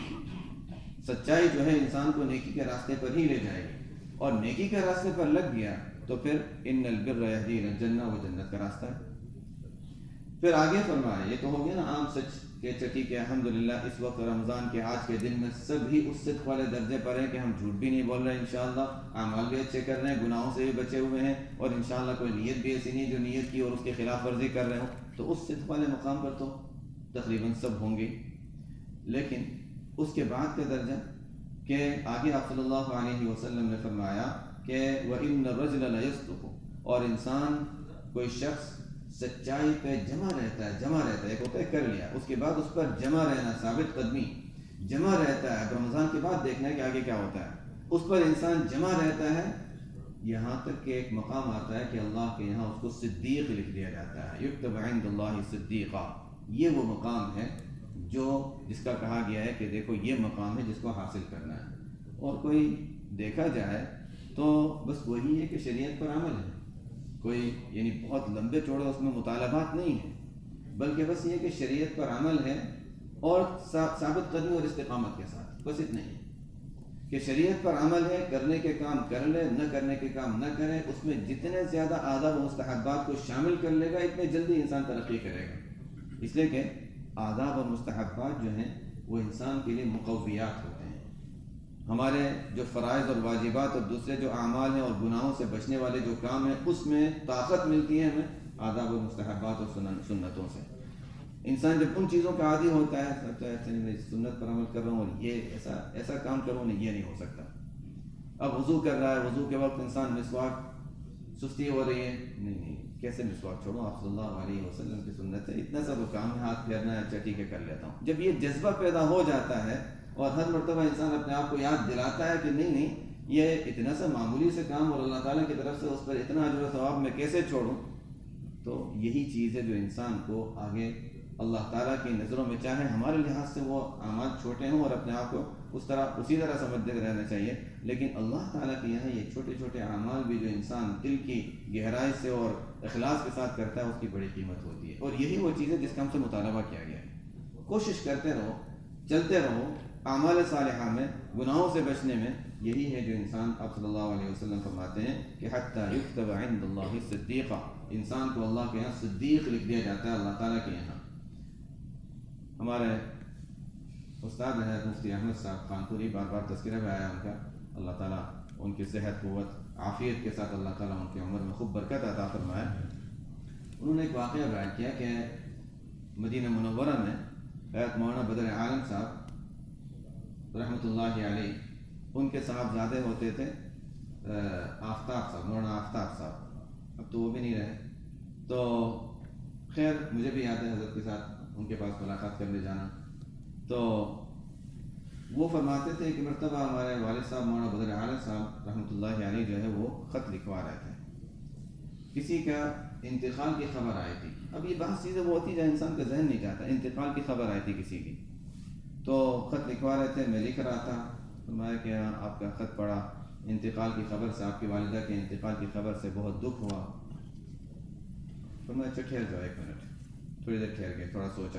سچائی جو ہے انسان کو نیکی کے راستے پر ہی لے جائے گی، اور نیکی کے راستے پر لگ گیا تو پھر ان البر یہدی الی الجنہ، وہ جنت کا راستہ ہے۔ پھر آگے فرمایا، یہ تو ہو گیا نا عام سچ کہ ٹھیک ہے الحمدللہ اس وقت رمضان کے آج کے دن میں سب ہی اس صدق والے درجے پر ہیں کہ ہم جھوٹ بھی نہیں بول رہے انشاءاللہ، اعمال بھی اچھے کر رہے ہیں، گناہوں سے بھی بچے ہوئے ہیں، اور انشاءاللہ کوئی نیت بھی ایسی نہیں جو نیت کی اور اس کی خلاف ورزی کر رہے ہوں، تو اس صدق والے مقام پر تو تقریباً سب ہوں گے۔ لیکن اس کے بعد کا درجہ کہ آگے آپ صلی اللہ علیہ وسلم نے فرمایا کہ وَإِنَّ الرَّجُلَ لَيَصْدُقُ، اور انسان کوئی شخص سچائی پہ جمع رہتا ہے، ایک ہوتا ہے کر لیا، اس کے بعد اس پر جمع رہنا، ثابت قدمی جمع رہتا ہے۔ اب رمضان کے بعد دیکھنا ہے کہ آگے کیا ہوتا ہے، اس پر انسان جمع رہتا ہے، یہاں تک کہ ایک مقام آتا ہے کہ اللہ کے یہاں اس کو صدیق لکھ دیا جاتا ہے، یکتب عند اللہ صدیقہ۔ یہ وہ مقام ہے جو جس کا کہا گیا ہے کہ دیکھو یہ مقام ہے جس کو حاصل کرنا ہے، اور کوئی دیکھا جائے تو بس وہی ہے کہ شریعت پر عمل ہے، کوئی یعنی بہت لمبے چوڑے اس میں مطالبات نہیں ہیں، بلکہ بس یہ کہ شریعت پر عمل ہے اور ثابت قدمی اور استقامت کے ساتھ، بس اتنا ہی کہ شریعت پر عمل ہے، کرنے کے کام کر لے، نہ کرنے کے کام نہ کرے، اس میں جتنے زیادہ آداب و مستحبات کو شامل کر لے گا اتنے جلدی انسان ترقی کرے گا، اس لیے کہ آداب اور مستحبات جو ہیں وہ انسان کے لیے مقویات ہوتے ہیں۔ ہمارے جو فرائض اور واجبات اور دوسرے جو اعمال ہیں اور گناہوں سے بچنے والے جو کام ہیں اس میں طاقت ملتی ہے ہمیں آداب و مستحبات اور سنتوں سے۔ انسان جب ان چیزوں کا عادی ہوتا ہے سمجھتا ہے میں سنت پر عمل کر رہا ہوں اور یہ ایسا کام کروں نہیں، یہ نہیں ہو سکتا۔ اب وضو کر رہا ہے، وضو کے وقت انسان مسواک، سستی ہو رہی ہے، نہیں کیسے مسواک چھوڑوں، آپ صلی اللہ علیہ وسلم کی سنت ہے، اتنا سا تو کام ہے، ہاتھ پھیرنا ہے، اچھا ٹھیک ہے کر لیتا ہوں۔ جب یہ جذبہ پیدا ہو جاتا ہے اور ہر مرتبہ انسان اپنے آپ کو یاد دلاتا ہے کہ نہیں یہ اتنا سا معمولی سے کام اور اللہ تعالیٰ کی طرف سے اس پر اتنا اجر و ثواب میں کیسے چھوڑوں، تو یہی چیز ہے جو انسان کو آگے اللہ تعالیٰ کی نظروں میں چاہے ہمارے لحاظ سے وہ اعمال چھوٹے ہوں اور اپنے آپ کو اسی طرح سمجھتے رہنا چاہیے، لیکن اللہ تعالیٰ کے یہاں یہ چھوٹے چھوٹے اعمال بھی جو انسان دل کی گہرائی سے اور اخلاص کے ساتھ کرتا ہے اس کی بڑی قیمت ہوتی ہے، اور یہی وہ چیز ہے جس کا ہم سے مطالبہ کیا گیا ہے۔ کوشش کرتے رہو، چلتے رہو اعمال صالحہ میں، گناہوں سے بچنے میں، یہی ہے جو انسان آپ صلی اللہ علیہ وسلم فرماتے ہیں کہ حتیٰ یکتب عند اللہ صدیقہ، انسان کو اللہ کے یہاں صدیق لکھ دیا جاتا ہے، اللہ تعالیٰ کے یہاں۔ ہمارے استاد ہیں مفتی احمد صاحب خانپوری، بار بار تذکرہ میں آیا ان کا، اللہ تعالیٰ ان کی صحت قوت عافیت کے ساتھ اللہ تعالیٰ ان کی عمر میں خوب برکت عطا فرمائے۔ انہوں نے ایک واقعہ بیان کیا کہ مدینہ منورہ میں حضرت مولانا بدر عالم صاحب رحمۃ اللہ علیہ، ان کے صاحبزادے ہوتے تھے آفتاب صاحب، مولانا آفتاب صاحب، اب تو وہ بھی نہیں رہے، تو خیر مجھے بھی یاد ہے حضرت کے ساتھ ان کے پاس ملاقات کرنے جانا، تو وہ فرماتے تھے کہ مرتبہ ہمارے والد صاحب مولانا بدر عالم صاحب رحمۃ اللہ علیہ جو ہے وہ خط لکھوا رہے تھے، کسی کا انتقال کی خبر آئی تھی۔ اب یہ بہت چیزیں وہ ہوتی جہاں انسان کا ذہن نہیں جاتا، انتقال کی خبر آئی تھی کسی کی، تو خط لکھوا رہے تھے، میں لکھ رہا تھا، فرمایا کہ آپ کا خط پڑھا، انتقال کی خبر سے، آپ کی والدہ کے انتقال کی خبر سے بہت دکھ ہوا۔ فرمایا اچھا ٹھہر جاؤ ایک منٹ، تھوڑی دیر ٹھہر گئے، تھوڑا سوچا،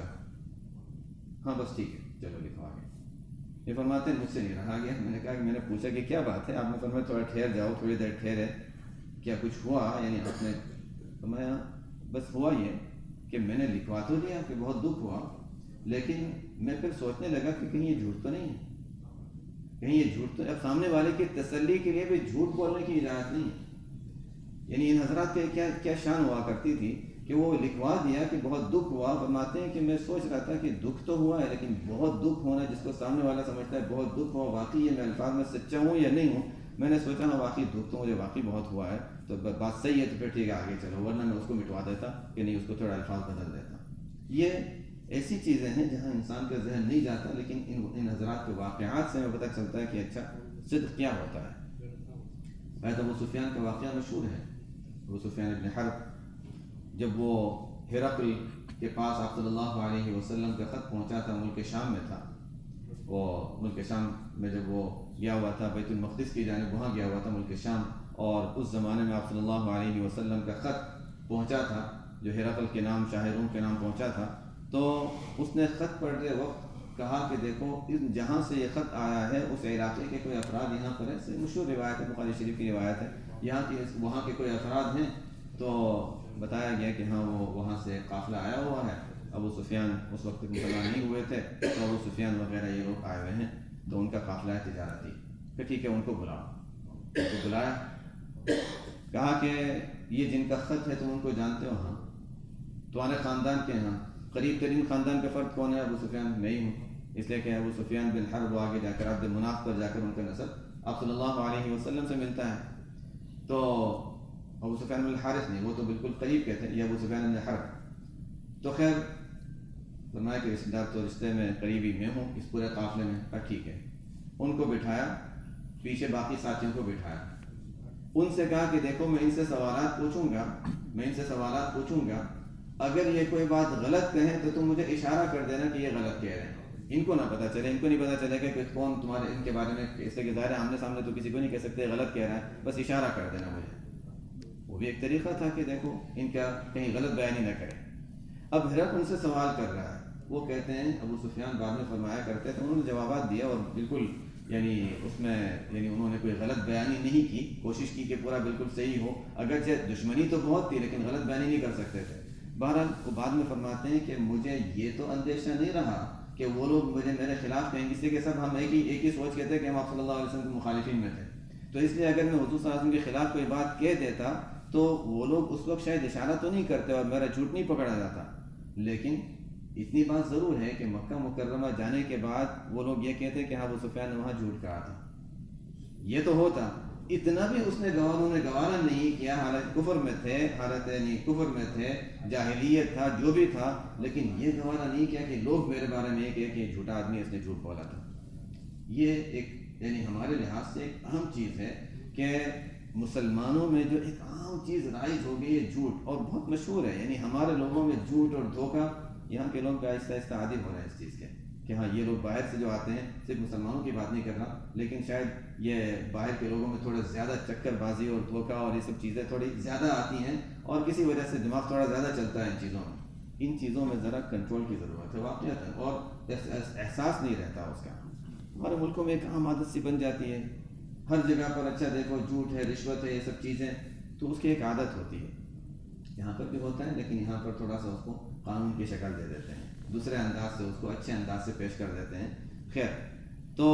ہاں بس ٹھیک ہے چلو لکھوا گئے۔ یہ فرماتے ہیں مجھ سے نہیں رہا گیا، میں نے کہا کہ میں نے پوچھا کہ کیا بات ہے، آپ نے فرمایا تھوڑا ٹھہر جاؤ، تھوڑی دیر ٹھہرے، کیا کچھ ہوا، یعنی آپ نے فرمایا بس ہوا یہ کہ میں نے لکھوا تو دیا کہ بہت دکھ ہوا، لیکن میں پھر سوچنے لگا کہ کہیں یہ جھوٹ تو نہیں ہے، کہیں یہ جھوٹ تو، اب سامنے والے کی تسلی کے لیے بھی جھوٹ بولنے کی اجازت نہیں ہے۔ یعنی ان حضرات کے کیا شان ہوا کرتی تھی کہ وہ لکھوا دیا کہ بہت دکھ ہوا، فرماتے ہیں کہ میں سوچ رہا تھا کہ دکھ تو ہوا ہے، لیکن بہت دکھ ہونا جس کو سامنے والا سمجھتا ہے بہت دکھ ہوا، واقعی یہ میں الفاظ میں سچا ہوں یا نہیں ہوں، میں نے سوچا ہاں واقعی دکھ تو مجھے واقعی بہت ہوا ہے، تو بات صحیح ہے تو پھر ٹھیک ہے آگے چلو، ورنہ میں اس کو مٹوا دیتا کہ نہیں، اس کو تھوڑا الفاظ بدل دیتا۔ یہ ایسی چیزیں ہیں جہاں انسان کا ذہن نہیں جاتا، لیکن ان حضرات کے واقعات سے ہمیں پتہ چلتا ہے کہ اچھا صدق کیا ہوتا ہے۔ حضرت ابو سفیان کا واقعہ مشہور ہے۔ ابو سفیان ابن حرب جب وہ ہرقل کے پاس آپ صلی اللہ علیہ وسلم کا خط پہنچا تھا، ملک شام میں تھا، وہ ملک شام میں جب وہ گیا ہوا تھا بیت المقدس کی جانب، وہاں گیا ہوا تھا ملک شام، اور اس زمانے میں آپ صلی اللہ علیہ وسلم کا خط پہنچا تھا جو ہرقل کے نام، شاہ روم کے نام پہنچا تھا۔ تو اس نے خط پڑھتے وقت کہا کہ دیکھو جہاں سے یہ خط آیا ہے اس علاقے کے کوئی افراد یہاں پر ہے، مشہور روایت ہے، بخاری شریف کی روایت ہے، یہاں کی وہاں کے کوئی افراد ہیں؟ تو بتایا گیا کہ ہاں وہ وہاں سے قافلہ آیا ہوا ہے۔ ابو سفیان اس وقت مسلمان نہیں ہوئے تھے، تو ابو سفیان وغیرہ یہ لوگ آئے ہوئے ہیں، تو ان کا قافلہ ہے تجارتی، کہ ٹھیک ہے ان کو بلاؤ۔ ان کو بلایا، کہا کہ یہ جن کا خط ہے تم ان کو جانتے ہو؟ ہاں۔ تمہارے خاندان کے ہاں قریب ترین خاندان کا فرد کون ہے؟ ابو سفیان۔ نہیں ہوں، اس لیے کہ ابو سفیان بن حرب وہ آگے جا کر عبد مناف پر جا کر ان کا نسب آپ صلی اللہ علیہ وسلم سے ملتا ہے۔ تو ابو سفیان بن الحارث نہیں، وہ تو بالکل قریب کے تھے، یہ ابو سفیان بن حرب۔ تو خیر فرمایا کہ رشتہ دار تو رشتے میں قریبی میں ہوں اس پورے قافلے میں، پر ٹھیک ہے۔ ان کو بٹھایا، پیچھے باقی ساتھیوں کو بٹھایا، ان سے کہا کہ دیکھو میں ان سے سوالات پوچھوں گا، اگر یہ کوئی بات غلط کہیں تو تم مجھے اشارہ کر دینا کہ یہ غلط کہہ رہے ہیں۔ ان کو نہ پتہ چلے، ان کو نہیں پتہ چلے کہ کون تمہارے ان کے بارے میں، اس لیے کہ ظاہر ہے آمنے سامنے تو کسی کو نہیں کہہ سکتے غلط کہہ رہا ہے، بس اشارہ کر دینا مجھے۔ وہ بھی ایک طریقہ تھا کہ دیکھو ان کا کہیں غلط بیانی نہ کرے۔ اب ہرقل ان سے سوال کر رہا ہے، وہ کہتے ہیں ابو سفیان بعد میں فرمایا کرتے تھے انہوں نے جوابات دیا اور بالکل اس میں انہوں نے کوئی غلط بیانی نہیں کی، کوشش کی کہ پورا بالکل صحیح ہو، اگرچہ دشمنی تو بہت تھی لیکن غلط بیانی نہیں کر سکتے تھے۔ بہرحال وہ بعد میں فرماتے ہیں کہ مجھے یہ تو اندیشہ نہیں رہا کہ وہ لوگ مجھے میرے خلاف کہیں، اس لیے کہ سب ہم ایک ہی سوچ کے تھے کہ ہم آپ صلی اللہ علیہ وسلم کے مخالفین میں تھے، تو اس لیے اگر میں حضور صلی اللہ علیہ وسلم کے خلاف کوئی بات کہہ دیتا تو وہ لوگ اس وقت شاید اشارہ تو نہیں کرتے اور میرا جھوٹ نہیں پکڑا جاتا، لیکن اتنی بات ضرور ہے کہ مکہ مکرمہ جانے کے بعد وہ لوگ یہ کہتے کہ ہاں ابو سفیان نے وہاں جھوٹ کہا تھا، یہ تو ہوتا۔ اتنا بھی اس نے گوارا نہیں کیا، حالت کفر میں تھے، جاہلیت تھا، جو بھی تھا، لیکن یہ گوارا نہیں کیا کہ لوگ میرے بارے میں یہ کہ جھوٹا آدمی اس نے جھوٹ بولا تھا۔ یہ ایک ہمارے لحاظ سے ایک اہم چیز ہے کہ مسلمانوں میں جو ایک عام چیز رائج ہو گئی ہے جھوٹ، اور بہت مشہور ہے، ہمارے لوگوں میں جھوٹ اور دھوکہ، یہاں کے لوگ آہستہ آہستہ عادی ہو رہے ہیں اس چیز کے کہ ہاں یہ لوگ باہر سے جو آتے ہیں، صرف مسلمانوں کی بات نہیں کر رہا، لیکن شاید یہ باہر کے لوگوں میں تھوڑا زیادہ چکر بازی اور دھوکہ اور یہ سب چیزیں تھوڑی زیادہ آتی ہیں، اور کسی وجہ سے دماغ تھوڑا زیادہ چلتا ہے ان چیزوں میں ذرا کنٹرول کی ضرورت ہے واقعات، اور احساس نہیں رہتا اس کا۔ ہمارے ملکوں میں ایک عام عادت سی بن جاتی ہے، ہر جگہ پر اچھا دیکھو جھوٹ ہے، رشوت ہے، یہ سب چیزیں، تو اس کی ایک عادت ہوتی ہے، یہاں پر بھی ہوتا ہے، لیکن یہاں پر تھوڑا سا اس کو قانون کی شکل دے دیتے ہیں، دوسرے انداز سے اس کو اچھے انداز سے پیش کر دیتے ہیں۔ خیر، تو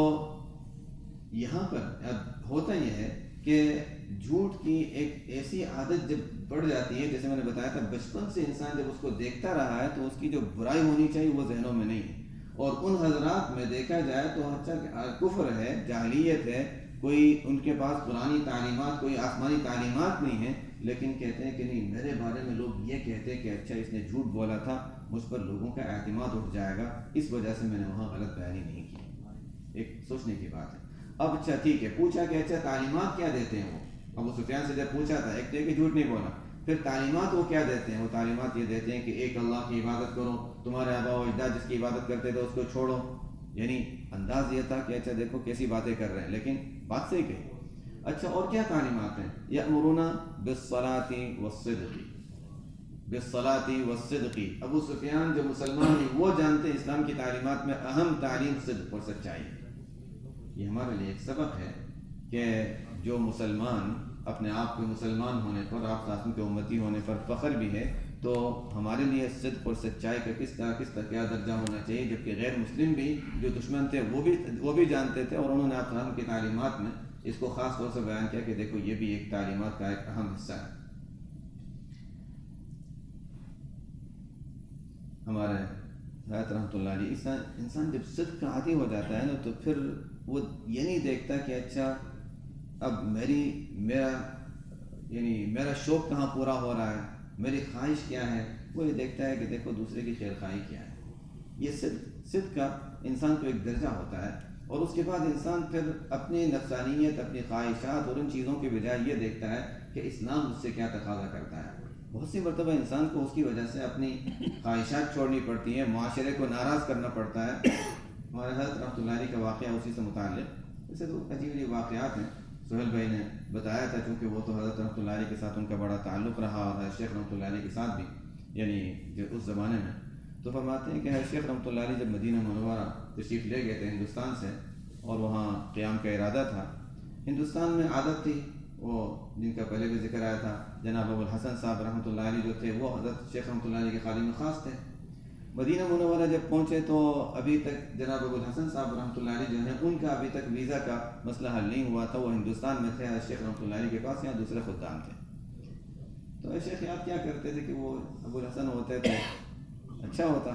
یہاں پر اب ہوتا یہ ہے کہ جھوٹ کی ایک ایسی عادت جب بڑھ جاتی ہے، جیسے میں نے بتایا تھا بچپن سے انسان جب اس کو دیکھتا رہا ہے تو اس کی جو برائی ہونی چاہیے وہ ذہنوں میں نہیں ہے، اور ان حضرات میں دیکھا جائے تو اچھا کفر ہے، جاہلیت ہے، کوئی ان کے پاس پرانی تعلیمات، کوئی آسمانی تعلیمات نہیں ہیں، لیکن کہتے ہیں کہ نہیں میرے بارے میں لوگ یہ کہتے ہیں کہ اچھا اس نے جھوٹ بولا تھا، مجھ پر لوگوں کا اعتماد اٹھ جائے گا، اس وجہ سے میں نے وہاں غلط بیانی نہیں کی۔ ایک سوچنے کی بات ہے۔ اب اچھا ٹھیک ہے، پوچھا کہ اچھا تعلیمات کیا دیتے ہیں وہ؟ ابو سفیان سے جب پوچھا تھا، ایک تو کہ جھوٹ نہیں بولا، پھر تعلیمات وہ کیا دیتے ہیں؟ وہ تعلیمات یہ دیتے ہیں کہ ایک اللہ کی عبادت کرو، تمہارے آباء و اجداد جس کی عبادت کرتے تھے اس کو چھوڑو، انداز یہ تھا کہ اچھا دیکھو کیسی باتیں کر رہے ہیں، لیکن بات صحیح کہی۔ اچھا اور کیا تعلیمات ہیں؟ یأمرون بالصلاۃ والصدق۔ ابو سفیان جو مسلمان ہیں وہ جانتے ہیں اسلام کی تعلیمات میں اہم تعلیم صدق اور سچائی ہے۔ یہ ہمارے لیے ایک سبق ہے کہ جو مسلمان اپنے آپ کو مسلمان ہونے پر، آپ قاسم کے امتی ہونے پر فخر بھی ہے، تو ہمارے لیے صدق اور سچائی کا کس طرح کیا درجہ ہونا چاہیے، جبکہ غیر مسلم بھی جو دشمن تھے وہ بھی جانتے تھے، اور انہوں نے آپ کی تعلیمات میں اس کو خاص طور سے بیان کیا کہ دیکھو یہ بھی ایک تعلیمات کا ایک اہم حصہ ہے۔ ہمارے حضرت رحمۃ اللہ علیہ، انسان جب صدق کا عادی ہو جاتا ہے نا، تو پھر وہ یہ نہیں دیکھتا کہ اچھا اب میرا یعنی میرا شوق کہاں پورا ہو رہا ہے، میری خواہش کیا ہے، وہ یہ دیکھتا ہے کہ دیکھو دوسرے کی خیر خواہی کیا ہے. یہ صدق کا انسان کو ایک درجہ ہوتا ہے، اور اس کے بعد انسان پھر اپنی نفسانیت، اپنی خواہشات اور ان چیزوں کے بجائے یہ دیکھتا ہے کہ اسلام مجھ سے کیا تقاضا کرتا ہے. بہت سی مرتبہ انسان کو اس کی وجہ سے اپنی خواہشات چھوڑنی پڑتی ہیں، معاشرے کو ناراض کرنا پڑتا ہے. ہمارے حضرت رحمۃ اللہ علیہ کا واقعہ اسی سے متعلق، ایسے تو عجیب عجیب واقعات ہیں. سہیل بھائی نے بتایا تھا، چونکہ وہ تو حضرت رحمۃ اللہ علیہ کے ساتھ ان کا بڑا تعلق رہا، اور شیخ رحمۃ اللہ علیہ کے ساتھ بھی، یعنی جو اس زمانے میں. تو فرماتے ہیں کہ شیخ رحمۃ اللہ علیہ جب مدینہ منورہ تشریف لے گئے تھے ہندوستان سے، اور وہاں قیام کا ارادہ تھا. ہندوستان میں عادت تھی، وہ جن کا پہلے بھی ذکر آیا تھا، جناب ابو الحسن صاحب رحمۃ اللہ علیہ جو تھے، وہ حضرت شیخ رحمۃ اللہ علیہ کے خادم خاص تھے. مدینہ منورہ جب پہنچے تو ابھی تک جناب ابو الحسن صاحب رحمۃ اللہ علیہ جو ہیں، ان کا ابھی تک ویزا کا مسئلہ حل نہیں ہوا تھا. وہ ہندوستان میں تھے، شیخ رحمۃ اللہ علیہ کے پاس یہاں دوسرے خدام تھے. تو شیخ یاد کیا کرتے تھے کہ وہ ابو الحسن ہوتے تو اچھا ہوتا،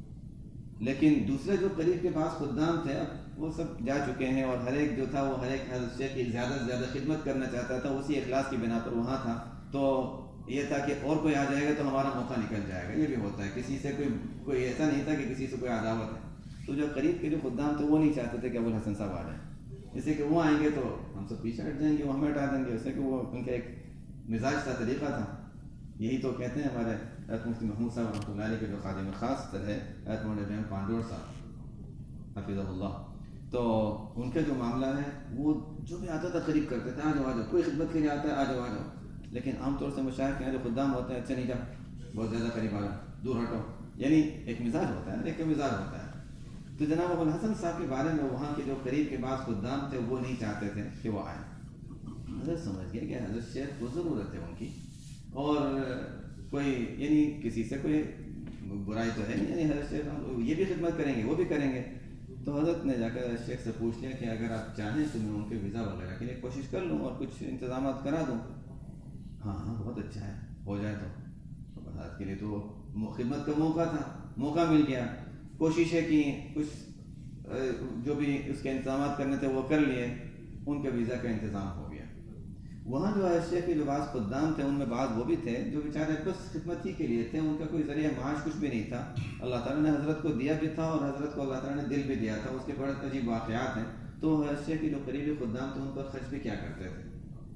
لیکن دوسرے جو قریب کے پاس خدام تھے اب وہ سب جا چکے ہیں، اور ہر ایک جو تھا وہ ہر ایک حضرت شیخ کی زیادہ سے زیادہ خدمت کرنا چاہتا تھا. اسی اخلاص کی بنا پر وہاں تھا. تو یہ تھا کہ اور کوئی آ جائے گا تو ہمارا موقع نکل جائے گا. یہ بھی ہوتا ہے، کسی سے کوئی ایسا نہیں تھا کہ کسی سے کوئی عداوت ہے. تو جو قریب کے جو خدام تھے وہ نہیں چاہتے تھے کہ ابو الحسن صاحب آ جائیں، جیسے کہ وہ آئیں گے تو ہم سب پیچھے ہٹ جائیں گے، وہ ہمیں ہٹا دیں گے. جیسے کہ وہ ان کا ایک مزاج تھا، طریقہ تھا. یہی تو کہتے ہیں ہمارے حضرت مفتی محمود صاحب رحمۃ اللہ علیہ کے جو خادم خاص ہے، حضرت مولانا ابراہیم پانڈور صاحب حفظہ اللہ. تو ان کا جو معاملہ ہے، وہ جو بھی آتا تھا قریب کرتے تھے، آ جاؤ کوئی خدمت کے لیے آتا ہے آ جاؤ. لیکن عام طور سے مشاہد کے یہاں جو خدام ہوتے ہیں، اچھا نہیں جاؤ، بہت زیادہ قریب آ جاؤ، دور ہٹو. یعنی ایک مزاج ہوتا ہے، ایک کا مزاج ہوتا ہے. تو جناب ابو الحسن صاحب کے بارے میں وہاں کے جو قریب کے بعض خدام تھے وہ نہیں چاہتے تھے کہ وہ آئیں. حضرت سمجھ گئے کہ حضرت شیخ کو ضرورت ہے ان کی، اور کوئی یعنی کسی سے کوئی برائی تو ہے نہیں، یعنی حضرت شیخ یہ بھی خدمت کریں گے وہ بھی کریں گے. تو حضرت نے جا کر حضرت شیخ سے پوچھ لیا کہ اگر آپ چاہیں تو میں ان کے ویزا وغیرہ کے لیے کوشش کر لوں اور کچھ انتظامات کرا دوں. ہاں ہاں بہت اچھا ہے، ہو جائے تو حضرت کے لیے تو خدمت کا موقع تھا، موقع مل گیا. کوششیں کی، کچھ جو بھی اس کے انتظامات کرنے تھے وہ کر لیے، ان کے ویزا کا انتظام ہو گیا. وہاں جو شیخ کے جو بعض خدام تھے ان میں بعض وہ بھی تھے جو بیچارے بس خدمت ہی کے لیے تھے، ان کا کوئی ذریعہ معاش کچھ بھی نہیں تھا. اللہ تعالیٰ نے حضرت کو دیا بھی تھا، اور حضرت کو اللہ تعالیٰ نے دل بھی دیا تھا. اس کے بڑے عجیب واقعات ہیں. تو شیخ کے جو قریبی خدام تھے ان پر خرچ بھی کیا کرتے تھے.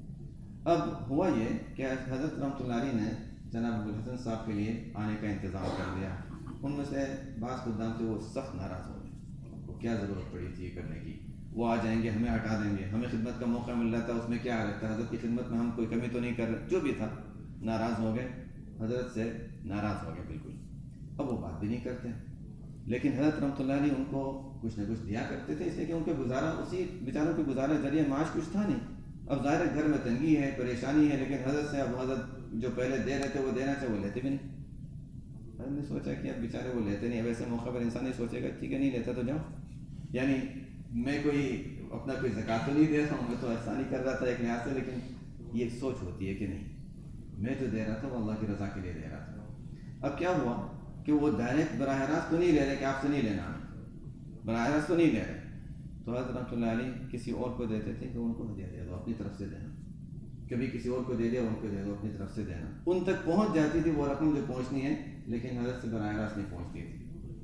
اب ہوا یہ کہ حضرت رحمۃ اللہ علیہ نے جناب ابو الحسن صاحب کے لیے آنے کا انتظام کر دیا. ان میں سے بعض خدام تھے وہ سخت ناراض ہو گئے، ان کو کیا ضرورت پڑی تھی یہ کرنے کی، وہ آ جائیں گے ہمیں ہٹا دیں گے، ہمیں خدمت کا موقع مل رہا تھا اس میں کیا رہتا ہے، حضرت کی خدمت میں ہم کوئی کمی تو نہیں کر رہے. جو بھی تھا ناراض ہو گئے، حضرت سے ناراض ہو گئے بالکل. اب وہ بات بھی نہیں کرتے، لیکن حضرت رحمۃ اللہ علیہ ان کو کچھ نہ کچھ دیا کرتے تھے، اس لیے کہ ان کے گزارا، اسی بیچاروں کے گزارا ذریعہ معاش کچھ تھا نہیں. اب ظاہر گھر میں تنگی ہے، پریشانی ہے، لیکن حضرت سے اب حضرت جو پہلے دے رہے تھے وہ دینا چاہے وہ لیتے بھی نہیں. حضرت نے سوچا کہ اب بیچارے وہ لیتے نہیں، اب ایسے موقع پر انسان نہیں سوچے گا ٹھیک ہے نہیں لیتا تو جاؤ، یعنی میں کوئی اپنا کوئی زکوٰۃ تو نہیں دے رہا ہوں، میں تو احسانی کر رہا تھا ایک لحاظ سے، لیکن یہ سوچ ہوتی ہے کہ نہیں میں جو دے رہا تھا وہ اللہ کی رضا کے لیے دے رہا تھا. اب کیا ہوا کہ وہ ڈائریکٹ براہ راست تو نہیں لے رہے کہ آپ سے نہیں لینا، براہ راست تو نہیں لے رہے. تو حضرت رحمۃ اللہ علیہ کسی اور کو دیتے تھے کہ ان کو ہدیہ دے دو، اپنی طرف سے دینا، کبھی کسی اور کو دے دیا ان کو دے دو، اپنی طرف سے دینا. ان تک پہنچ جاتی تھی وہ رقم جو پہنچنی ہے، لیکن حضرت سے براہ راست نہیں پہنچتی تھی.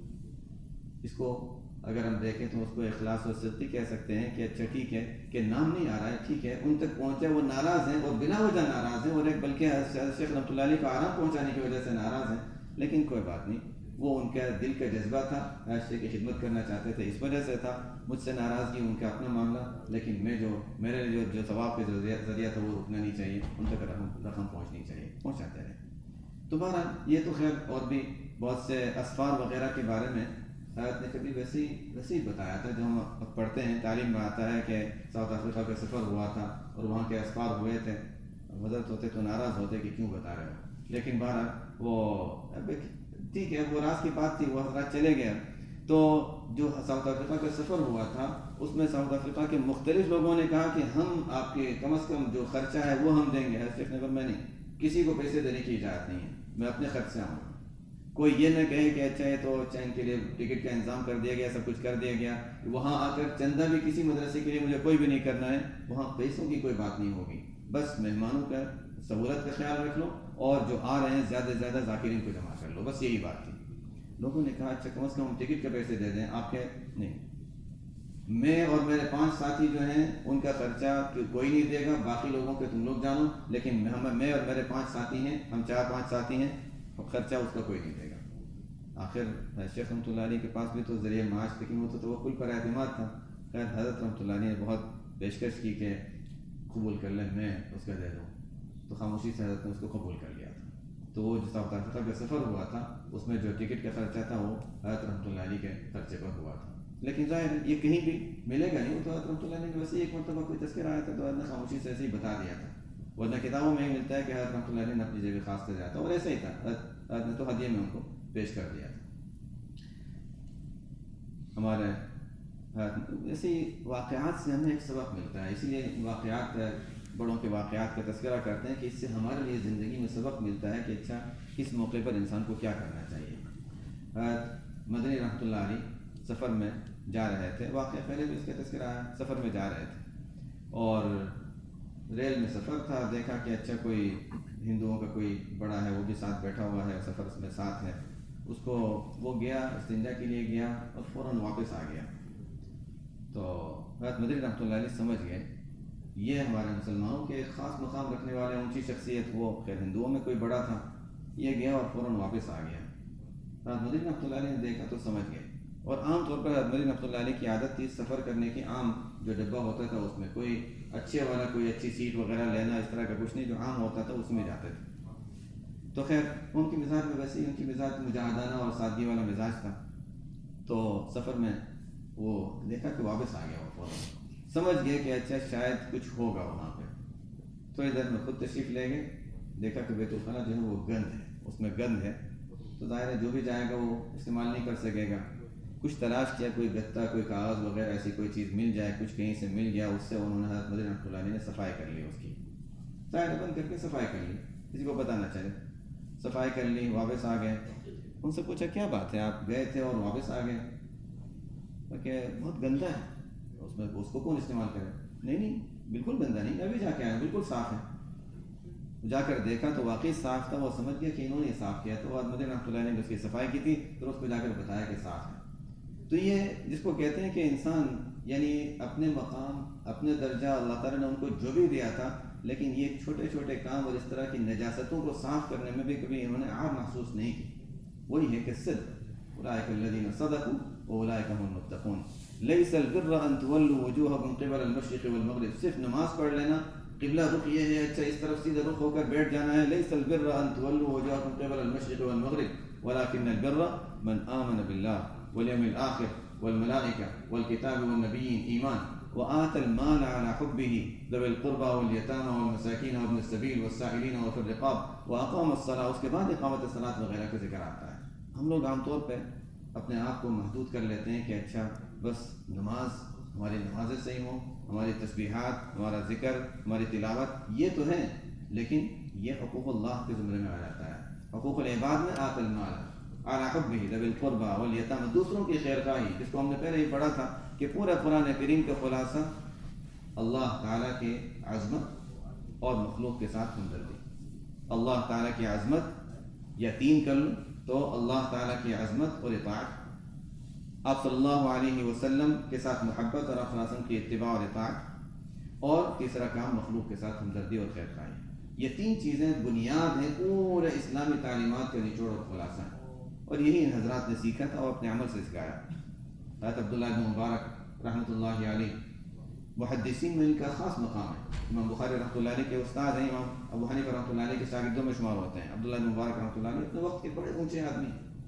اس کو اگر ہم دیکھیں تو اس کو اخلاص و صدقی کہہ سکتے ہیں کہ اچھا ٹھیک ہے کہ نام نہیں آ رہا ہے، ٹھیک ہے ان تک پہنچا، وہ ناراض ہیں اور بلا وجہ ناراض ہیں، اور ایک بلکہ شیخ رحمۃ اللہ علیہ کو آرام پہنچانے کی وجہ سے ناراض ہیں. لیکن کوئی بات نہیں، وہ ان کا دل کا جذبہ تھا، شیخ کی خدمت کرنا چاہتے تھے، اس وجہ سے تھا. مجھ سے ناراضگی ان کا اپنا معاملہ، لیکن میرے جو ثواب کے ذریعہ تھا وہ رکنا نہیں چاہیے، ان تک رقم پہنچنی چاہیے، پہنچاتے رہے. تو بہرحال یہ تو خیر اور بھی بہت سے اسفار وغیرہ کے بارے میں حضرت نے کبھی ویسے ہی بتایا تھا. جو ہم پڑھتے ہیں تعلیم میں آتا ہے کہ ساؤتھ افریقہ کا سفر ہوا تھا اور وہاں کے اسفار ہوئے تھے. حضرت ہوتے تو ناراض ہوتے کہ کیوں بتا رہے ہو، لیکن بہرحال وہ ٹھیک ہے، وہ راز کی بات تھی، وہ حضرات چلے گئے. تو جو ساؤتھ افریقہ کا سفر ہوا تھا اس میں ساؤتھ افریقہ کے مختلف لوگوں نے کہا کہ ہم آپ کے کم از کم جو خرچہ ہے وہ ہم دیں گے. شیخ نے کہا میں نہیں، کسی کو پیسے دینے کی اجازت نہیں ہے، میں اپنے خرچ سے آؤں. کوئی یہ نہ کہے کہ اچھا ہے تو چین کے لیے ٹکٹ کا انتظام کر دیا گیا، سب کچھ کر دیا گیا، وہاں آ کر چندہ بھی کسی مدرسے کے لیے مجھے کوئی بھی نہیں کرنا ہے، وہاں پیسوں کی کوئی بات نہیں ہوگی. بس مہمانوں کا سہولت کا خیال رکھ لو اور جو آ رہے ہیں زیادہ سے زیادہ ذاکرین کو جمع کر لو، بس یہی بات تھی۔ لوگوں نے کہا اچھا کم از کم ہم ٹکٹ کے پیسے دے دیں، آپ کے نہیں، میں اور میرے 5 ساتھی جو ہیں ان کا خرچہ کوئی نہیں دے گا، باقی لوگوں کے تم لوگ جانو، لیکن میں اور میرے 5 ساتھی ہیں، ہم 4-5 ساتھی ہیں، خرچہ اس کا کوئی نہیں دے گا۔ آخر شیخ رحمۃ اللہ علیہ کے پاس بھی تو ذریعہ معاش، لیکن وہ تو توکل پر اعتماد تھا۔ خیر حضرت رحمۃ اللہ علیہ نے بہت پیشکش کی کہ قبول کر لیں، میں اس کا دے دوں، تو خاموشی سے حضرت نے اس کو قبول کر لیا تھا۔ تو وہ جو ساؤتھ افریقہ کا سفر ہوا تھا اس میں جو ٹکٹ کا خرچہ تھا وہ حضرت رحمۃ اللہ علیہ کے خرچے پر ہوا تھا، لیکن ظاہر ہے یہ کہیں بھی ملے گا نہیں۔ وہ تو حضرت رحمۃ اللہ علیہ نے ویسے ایک مرتبہ کوئی تذکرہ آیا تھا تو حضرت نے خاموشی سے ایسے ہی بتا دیا تھا، ورنہ کتابوں میں ہی ملتا ہے کہ حضرت رحمۃ اللہ علیہ نے اپنی جیب خاص سے دیا تھا، اور ایسا ہی تھا، حضرت نے تو ہدیے میں ان کو پیش کر دیا تھا۔ ہمارے ایسے واقعات سے ہمیں ایک سبق ملتا ہے، اسی لیے واقعات بڑوں کے واقعات کا تذکرہ کرتے ہیں کہ اس سے ہمارے لیے زندگی میں سبق ملتا ہے کہ اچھا کس موقع پر انسان کو کیا کرنا چاہیے۔ مدنی رحمۃ اللہ علیہ سفر میں جا رہے تھے، واقعہ پہلے بھی اس کا تذکرہ آیا، سفر میں جا رہے تھے اور ریل میں سفر تھا، دیکھا کہ اچھا کوئی ہندوؤں کا کوئی بڑا ہے وہ بھی ساتھ بیٹھا ہوا ہے، سفر میں ساتھ ہے، اس کو وہ گیا استنجا کے لیے گیا اور فوراً واپس آ گیا۔ تو حضرت مدنی رحمۃ اللہ علیہ سمجھ گئے یہ ہمارے مسلمانوں کے ایک خاص مقام رکھنے والے اونچی شخصیت، وہ خیر ہندوؤں میں کوئی بڑا تھا، یہ گیا اور فوراً واپس آ گیا۔ حضرت مدنی رحمۃ اللہ علیہ نے دیکھا تو سمجھ گئے، اور عام طور پر حضرت مدنی رحمۃ اللہ علیہ کی عادت تھی سفر کرنے کی، عام جو ڈبہ ہوتا تھا اس میں کوئی اچھے والا کوئی اچھی سیٹ وغیرہ لینا اس طرح کا کچھ نہیں، جو عام ہوتا تھا اس میں جاتے تھے۔ تو خیر ان کی مزاج میں ویسے ہی ان کی مزاج مجاہدانہ اور سادگی والا مزاج تھا، تو سفر میں وہ دیکھا کہ واپس آ گیا، وہ فوراً سمجھ گئے کہ اچھا شاید کچھ ہوگا وہاں پہ، تو ادھر میں خود تشریف لے گئے، دیکھا کہ بیت الخلا جو ہے وہ گند ہے، اس میں گند ہے، تو ظاہر ہے جو بھی جائے گا وہ استعمال نہیں کر سکے گا۔ کچھ تلاش کیا، کوئی گتا کوئی کاغذ وغیرہ ایسی کوئی چیز مل جائے، کچھ کہیں سے مل گیا، اس سے انہوں نے حضرت مدنی رحمۃ اللہ علیہ نے صفائی کر لی، اس کی ظاہر بند کر کے صفائی کر لی، کسی کو پتہ نہ چلے، صفائی کر لی، واپس آ گئے۔ ان سے پوچھا کیا بات ہے آپ گئے تھے اور واپس آ گئے؟ کہ بہت گندا ہے، اس میں اس کو کون استعمال کرے؟ نہیں بالکل گندا نہیں، ابھی جا کے آیا بالکل صاف ہے۔ جا کر دیکھا تو واقعی صاف تھا، وہ سمجھ گیا کہ انہوں نے صاف کیا، تو مدنی رحمۃ اللہ علیہ نے اس کی صفائی کی تھی، پھر اس کو جا کر بتایا کہ صاف ہے۔ تو یہ جس کو کہتے ہیں کہ انسان یعنی اپنے مقام اپنے درجہ اللہ تعالیٰ نے ان کو جو بھی دیا تھا، لیکن یہ چھوٹے چھوٹے کام اور اس طرح کی نجاستوں کو صاف کرنے میں بھی کبھی انہوں نے عار محسوس نہیں کی۔ وہی ہے کہ صدق، اولئک الذین صدقوا واولئک هم المتقون، لیس البر ان تولوا وجوہکم قبل المشرق والمغرب، صرف نماز پڑھ لینا، قبلہ رخ یہ ہے، اچھا اس طرف سیدھا رخ ہو کر بیٹھ جانا ہے، لیس البر ان تولوا وجوہکم قبل المشرق والمغرب ولکن البر من آمن باللہ والیوم الآخر والملائکہ والکتاب والنبیین ایمان وآتى المال على حبه ذوي القربى واليتامى والمساکین وابن السبیل والسائلین وفي الرقاب وأقام الصلاة، اس کے بعد اقامت الصلاۃ وغیرہ کا ذکر آتا ہے۔ ہم لوگ عام طور پہ اپنے آپ کو محدود کر لیتے ہیں کہ اچھا بس نماز، ہماری نمازیں صحیح ہوں، ہماری تسبیحات، ہمارا ذکر، ہماری تلاوت یہ تو ہے، لیکن یہ حقوق اللہ کے زمرے میں آ جاتا ہے۔ حقوق العباد میں آتى المال على حبه ذوي القربى والیتامى، دوسروں کی خیر خواہی، جس کو ہم نے پہلے ہی پڑھا تھا کہ پورا قرآن کریم کا خلاصہ اللہ تعالیٰ کے عظمت اور مخلوق کے ساتھ ہمدردی، اللہ تعالیٰ کی عظمت یقین کر لوں تو اللہ تعالیٰ کی عظمت اور اطاعت، آپ صلی اللہ علیہ وسلم کے ساتھ محبت اور آپ صلی اللہ علیہ وسلم کی اتباع اور اطاعت، اور تیسرا کام مخلوق کے ساتھ ہمدردی اور خیر خواہی۔ یہ 3 چیزیں بنیاد ہیں پورے اسلامی تعلیمات کا نچوڑ اور خلاصہ ہے، اور یہی ان حضرات نے سیکھا تھا اور اپنے عمل سے سکھایا۔ حضرت عبداللہ بن مبارک رحمۃ اللہ علیہ محدثین میں ان کا خاص مقام ہے، امام بخاری رحمۃ اللہ علیہ کے استاد ہیں، امام ابو حنیفہ رحمۃ اللہ علیہ کے شاگردوں میں شمار ہوتے ہیں۔ عبداللہ بن مبارک رحمۃ اللہ علیہ اپنے وقت کے بڑے اونچے آدمی،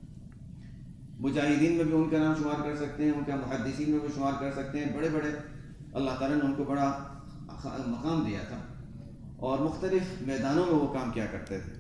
مجاہدین میں بھی ان کا نام شمار کر سکتے ہیں، ان کا محدثین میں بھی شمار کر سکتے ہیں، بڑے بڑے اللہ تعالیٰ نے ان کو بڑا مقام دیا تھا، اور مختلف میدانوں میں وہ کام کیا کرتے تھے۔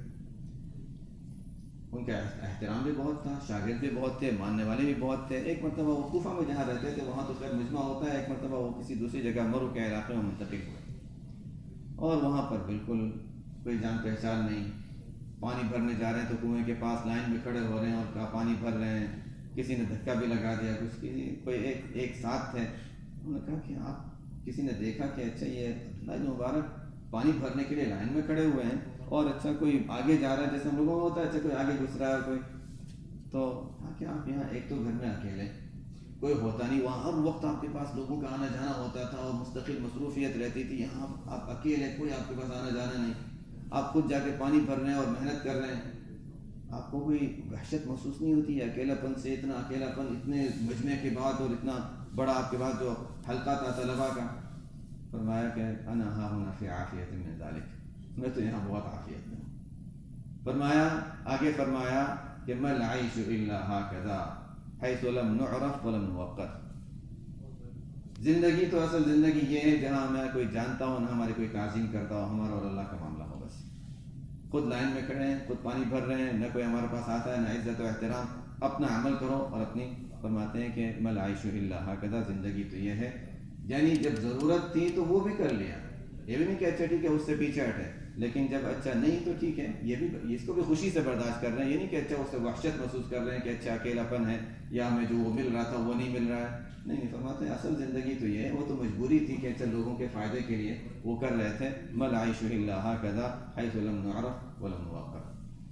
ان کا احترام بھی بہت تھا، شاگرد بھی بہت تھے، ماننے والے بھی بہت تھے۔ ایک مرتبہ وہ کوفہ میں جہاں رہتے تھے وہاں تو خیر مجمع ہوتا ہے، ایک مرتبہ وہ کسی دوسری جگہ مرو کے علاقے میں منتقل ہوئے، اور وہاں پر بالکل کوئی جان پہچان نہیں، پانی بھرنے جا رہے ہیں تو کنویں کے پاس لائن میں کھڑے ہو رہے ہیں اور پانی بھر رہے ہیں، کسی نے دھکا بھی لگا دیا، کوئی ایک ساتھ تھے، انہوں نے کہا کہ آپ کسی نے دیکھا کہ اچھا یہ عبداللہ بن مبارک پانی بھرنے کے لیے لائن میں کھڑے ہوئے ہیں اور اچھا کوئی آگے جا رہا ہے، جیسے ہم لوگوں میں ہوتا ہے اچھا کوئی آگے گھس رہا ہے کوئی، تو کہ آپ یہاں ایک تو گھر میں اکیلے، کوئی ہوتا نہیں، وہاں ہر وقت آپ کے پاس لوگوں کا آنا جانا ہوتا تھا اور مستقل مصروفیت رہتی تھی، یہاں آپ اکیلے، کوئی آپ کے پاس آنا جانا نہیں، آپ خود جا کے پانی بھر رہے ہیں اور محنت کر رہے ہیں، آپ کو کوئی وحشت محسوس نہیں ہوتی ہے اکیلا پن سے؟ اتنا اکیلا پن اتنے مجمع کے بعد، اور اتنا بڑا آپ کے بعد جو حلقہ تھا طلبا کا. فرمایا کہ انا ہا ہونا فی عافیت من ذالک، میں تو یہاں بہت عافیت میں ہوں. فرمایا آگے فرمایا کہ ما العیش الا ہاکذا حیث لم نعرف ولم نوقت. زندگی تو اصل زندگی یہ ہے جہاں میں کوئی جانتا ہوں نہ ہماری کوئی تعظیم کرتا ہو، ہمارا اور اللہ کا معاملہ ہو. بس خود لائن میں کھڑے ہیں، خود پانی بھر رہے ہیں، نہ کوئی ہمارے پاس آتا ہے، نہ عزت و احترام. اپنا عمل کرو اور اپنی. فرماتے ہیں کہ ما العیش الا ہاکذا، زندگی تو یہ ہے. یعنی جب ضرورت تھی تو وہ بھی کر لیا، یہ بھی نہیں کہ اچھا ٹھیک ہے اس سے پیچھے ہٹے، لیکن جب اچھا نہیں تو ٹھیک ہے، یہ بھی اس کو بھی خوشی سے برداشت کر رہے ہیں. یہ نہیں کہ اچھا اس سے وحشت محسوس کر رہے ہیں کہ اچھا اکیلا پن ہے یا ہمیں جو وہ مل رہا تھا وہ نہیں مل رہا ہے. نہیں، فرماتے ہیں اصل زندگی تو یہ ہے، وہ تو مجبوری تھی کہ اچھا لوگوں کے فائدے کے لیے وہ کر رہے تھے. ما العیش الا ہاکذا حیث لم نعرف ولم نوقر.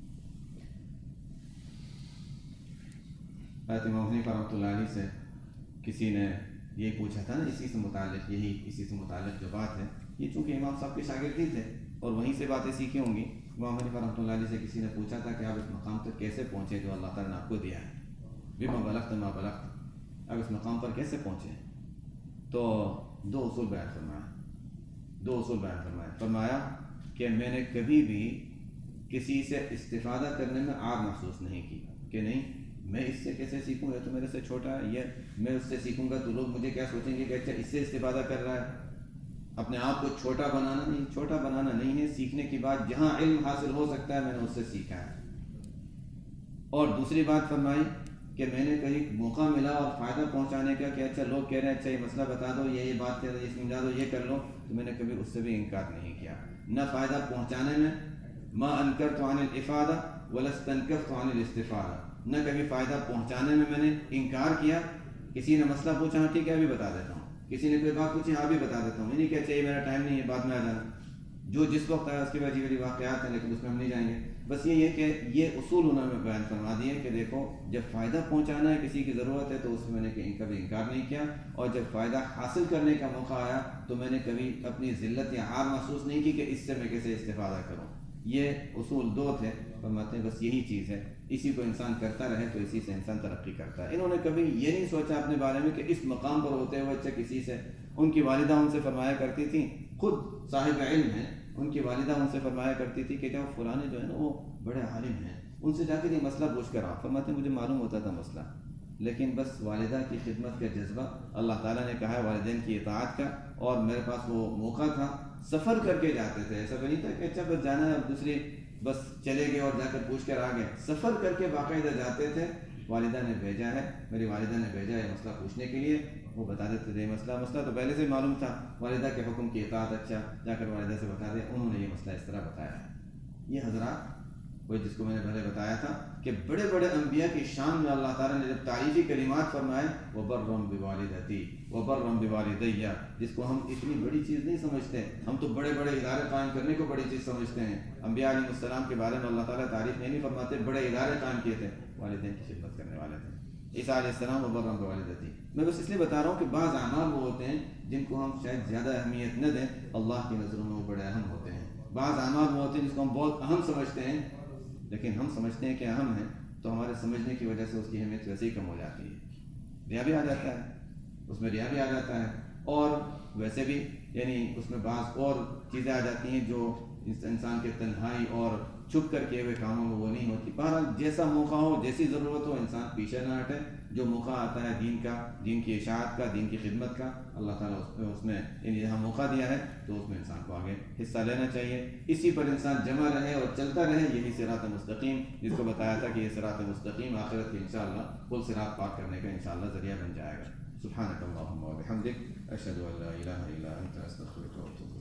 حضرت امام حنیفہ رحمۃ اللہ علیہ سے کسی نے یہ پوچھا تھا نا، اسی سے متعلق جو بات ہے، یہ چونکہ امام صاحب کے شاگرد ہی تھے اور وہیں سے باتیں سیکھی ہوں گی. امام حنیفہ رحمۃ اللہ علیہ سے کسی نے پوچھا تھا کہ آپ اس مقام تک کیسے پہنچے جو اللہ تعالیٰ نے آپ کو دیا ہے، بما بلغت ما بلغت، آپ اس مقام پر کیسے پہنچے؟ تو دو اصول بیان فرمایا. فرمایا کہ میں نے کبھی بھی کسی سے استفادہ کرنے میں عار محسوس نہیں کی کہ نہیں میں اس سے کیسے سیکھوں، یہ تو میرے سے چھوٹا ہے، یہ میں اس سے سیکھوں گا تو لوگ مجھے کیا سوچیں گے کہ اچھا اس سے استفادہ کر رہا ہے. اپنے آپ کو چھوٹا بنانا نہیں ہے. سیکھنے کی بات جہاں علم حاصل ہو سکتا ہے میں نے اس سے سیکھا ہے. اور دوسری بات فرمائی کہ میں نے کہیں موقع ملا اور فائدہ پہنچانے کا کہ اچھا لوگ کہہ رہے ہیں اچھا یہ مسئلہ بتا دو، یہ بات کہہ رہے ہیں یہ سمجھا دو، یہ کر لو، تو میں نے کبھی اس سے بھی انکار نہیں کیا. نہ فائدہ پہنچانے میں ما انکرت عن الافادہ ولا استنکفت عن الاستفادہ، نہ کبھی فائدہ پہنچانے میں نے انکار کیا. کسی نے مسئلہ پوچھا، ہاں ٹھیک ہے ابھی بتا دیتا ہوں، کسی نے کوئی بات پوچھی، ہاں بھی بتا دیتا ہوں، یہ نہیں کہ اچھا یہ میرا ٹائم نہیں ہے بعد میں آ جانا. جو جس وقت آیا اس کے بعد یہ واقعات ہیں لیکن اس میں ہم نہیں جائیں گے. بس یہ ہے کہ یہ اصول انہوں نے بیان فرما دیے کہ دیکھو جب فائدہ پہنچانا ہے، کسی کی ضرورت ہے، تو اس میں نے کبھی انکار نہیں کیا، اور جب فائدہ حاصل کرنے کا موقع آیا تو میں نے کبھی اپنی ذلت یا عار محسوس نہیں کی کہ اس سے میں کیسے استفادہ کروں. یہ اصول دو تھے. فرماتے ہیں بس یہی چیز ہے، اسی کو انسان کرتا رہے تو اسی سے انسان ترقی کرتا ہے. انہوں نے کبھی یہ نہیں سوچا اپنے بارے میں کہ اس مقام پر ہوتے ہوئے اچھا کسی سے. ان کی والدہ ان سے فرمایا کرتی تھی، خود صاحب علم ہیں، ان کی والدہ ان سے فرمایا کرتی تھی کہ جب فلانے جو ہے نا وہ بڑے عالم ہیں، ان سے جا کے یہ مسئلہ پوچھ کر آؤ. فرماتے ہیں مجھے معلوم ہوتا تھا مسئلہ، لیکن بس والدہ کی خدمت کا جذبہ، اللہ تعالیٰ نے کہا ہے والدین کی اطاعت کا، اور میرے پاس وہ موقع تھا. سفر کر کے جاتے تھے، ایسا بھی نہیں تھا کہ اچھا بس جانا ہے اور دوسری بس چلے گئے اور جا کر پوچھ کر آ گئے. سفر کر کے باقاعدہ جاتے تھے. والدہ نے بھیجا ہے، میری والدہ نے بھیجا ہے مسئلہ پوچھنے کے لیے. وہ بتا دیتے تھے مسئلہ تو پہلے سے معلوم تھا، والدہ کے حکم کی اطاعت. اچھا جا کر والدہ سے بتا دیں، انہوں نے یہ مسئلہ اس طرح بتایا ہے. یہ حضرات وہی جس کو میں نے پہلے بتایا تھا کہ بڑے بڑے انبیاء کی شان میں اللہ تعالیٰ نے جب تعریفی کلمات فرمائے، وَبَرًّا بِوَالِدَتِي وَبَرًّا بِوَالِدَيَّ، جس کو ہم اتنی بڑی چیز نہیں سمجھتے. ہم تو بڑے بڑے ادارے قائم کرنے کو بڑی چیز سمجھتے ہیں. انبیاء علیہ السلام کے بارے میں اللہ تعالیٰ تعریف نہیں فرماتے، بڑے ادارے قائم کیے تھے، والدین کی خدمت کرنے والے تھے. عیسیٰ علیہ السلام وَبَرًّا بِوَالِدَتِي. میں بس اس لیے بتا رہا ہوں کہ بعض اعمال وہ ہوتے ہیں جن کو ہم شاید زیادہ اہمیت نہ دیں، اللہ کی نظروں میں وہ بڑے اہم ہوتے ہیں. بعض اعمال وہ ہوتے ہیں جس کو ہم بہت اہم سمجھتے ہیں، لیکن ہم سمجھتے ہیں کہ اہم ہے، تو ہمارے سمجھنے کی وجہ سے اس کی اہمیت ویسے ہی کم ہو جاتی ہے. ریا بھی آ جاتا ہے، اس میں ریا بھی آ جاتا ہے، اور ویسے بھی یعنی اس میں بعض اور چیزیں آ جاتی ہیں جو انسان کے تنہائی اور چھپ کر کیے ہوئے کاموں میں وہ نہیں ہوتی. بہرحال جیسا موقع ہو، جیسی ضرورت ہو، انسان پیچھے نہ ہٹے. جو موقع آتا ہے دین کا، دین کی اشاعت کا، دین کی خدمت کا، اللہ تعالیٰ اس میں یعنی جہاں موقع دیا ہے تو اس میں انسان کو آگے حصہ لینا چاہیے. اسی پر انسان جمع رہے اور چلتا رہے. یہی صراط مستقیم جس کو بتایا تھا کہ یہ صراط مستقیم آخرت کی انشاءاللہ کل صراط پاک کرنے کا انشاءاللہ ذریعہ بن جائے گا. سبحانک اللہم و بحمدک، اشہد ان لا الہ الا انت، استغفرک و اتوب الیک.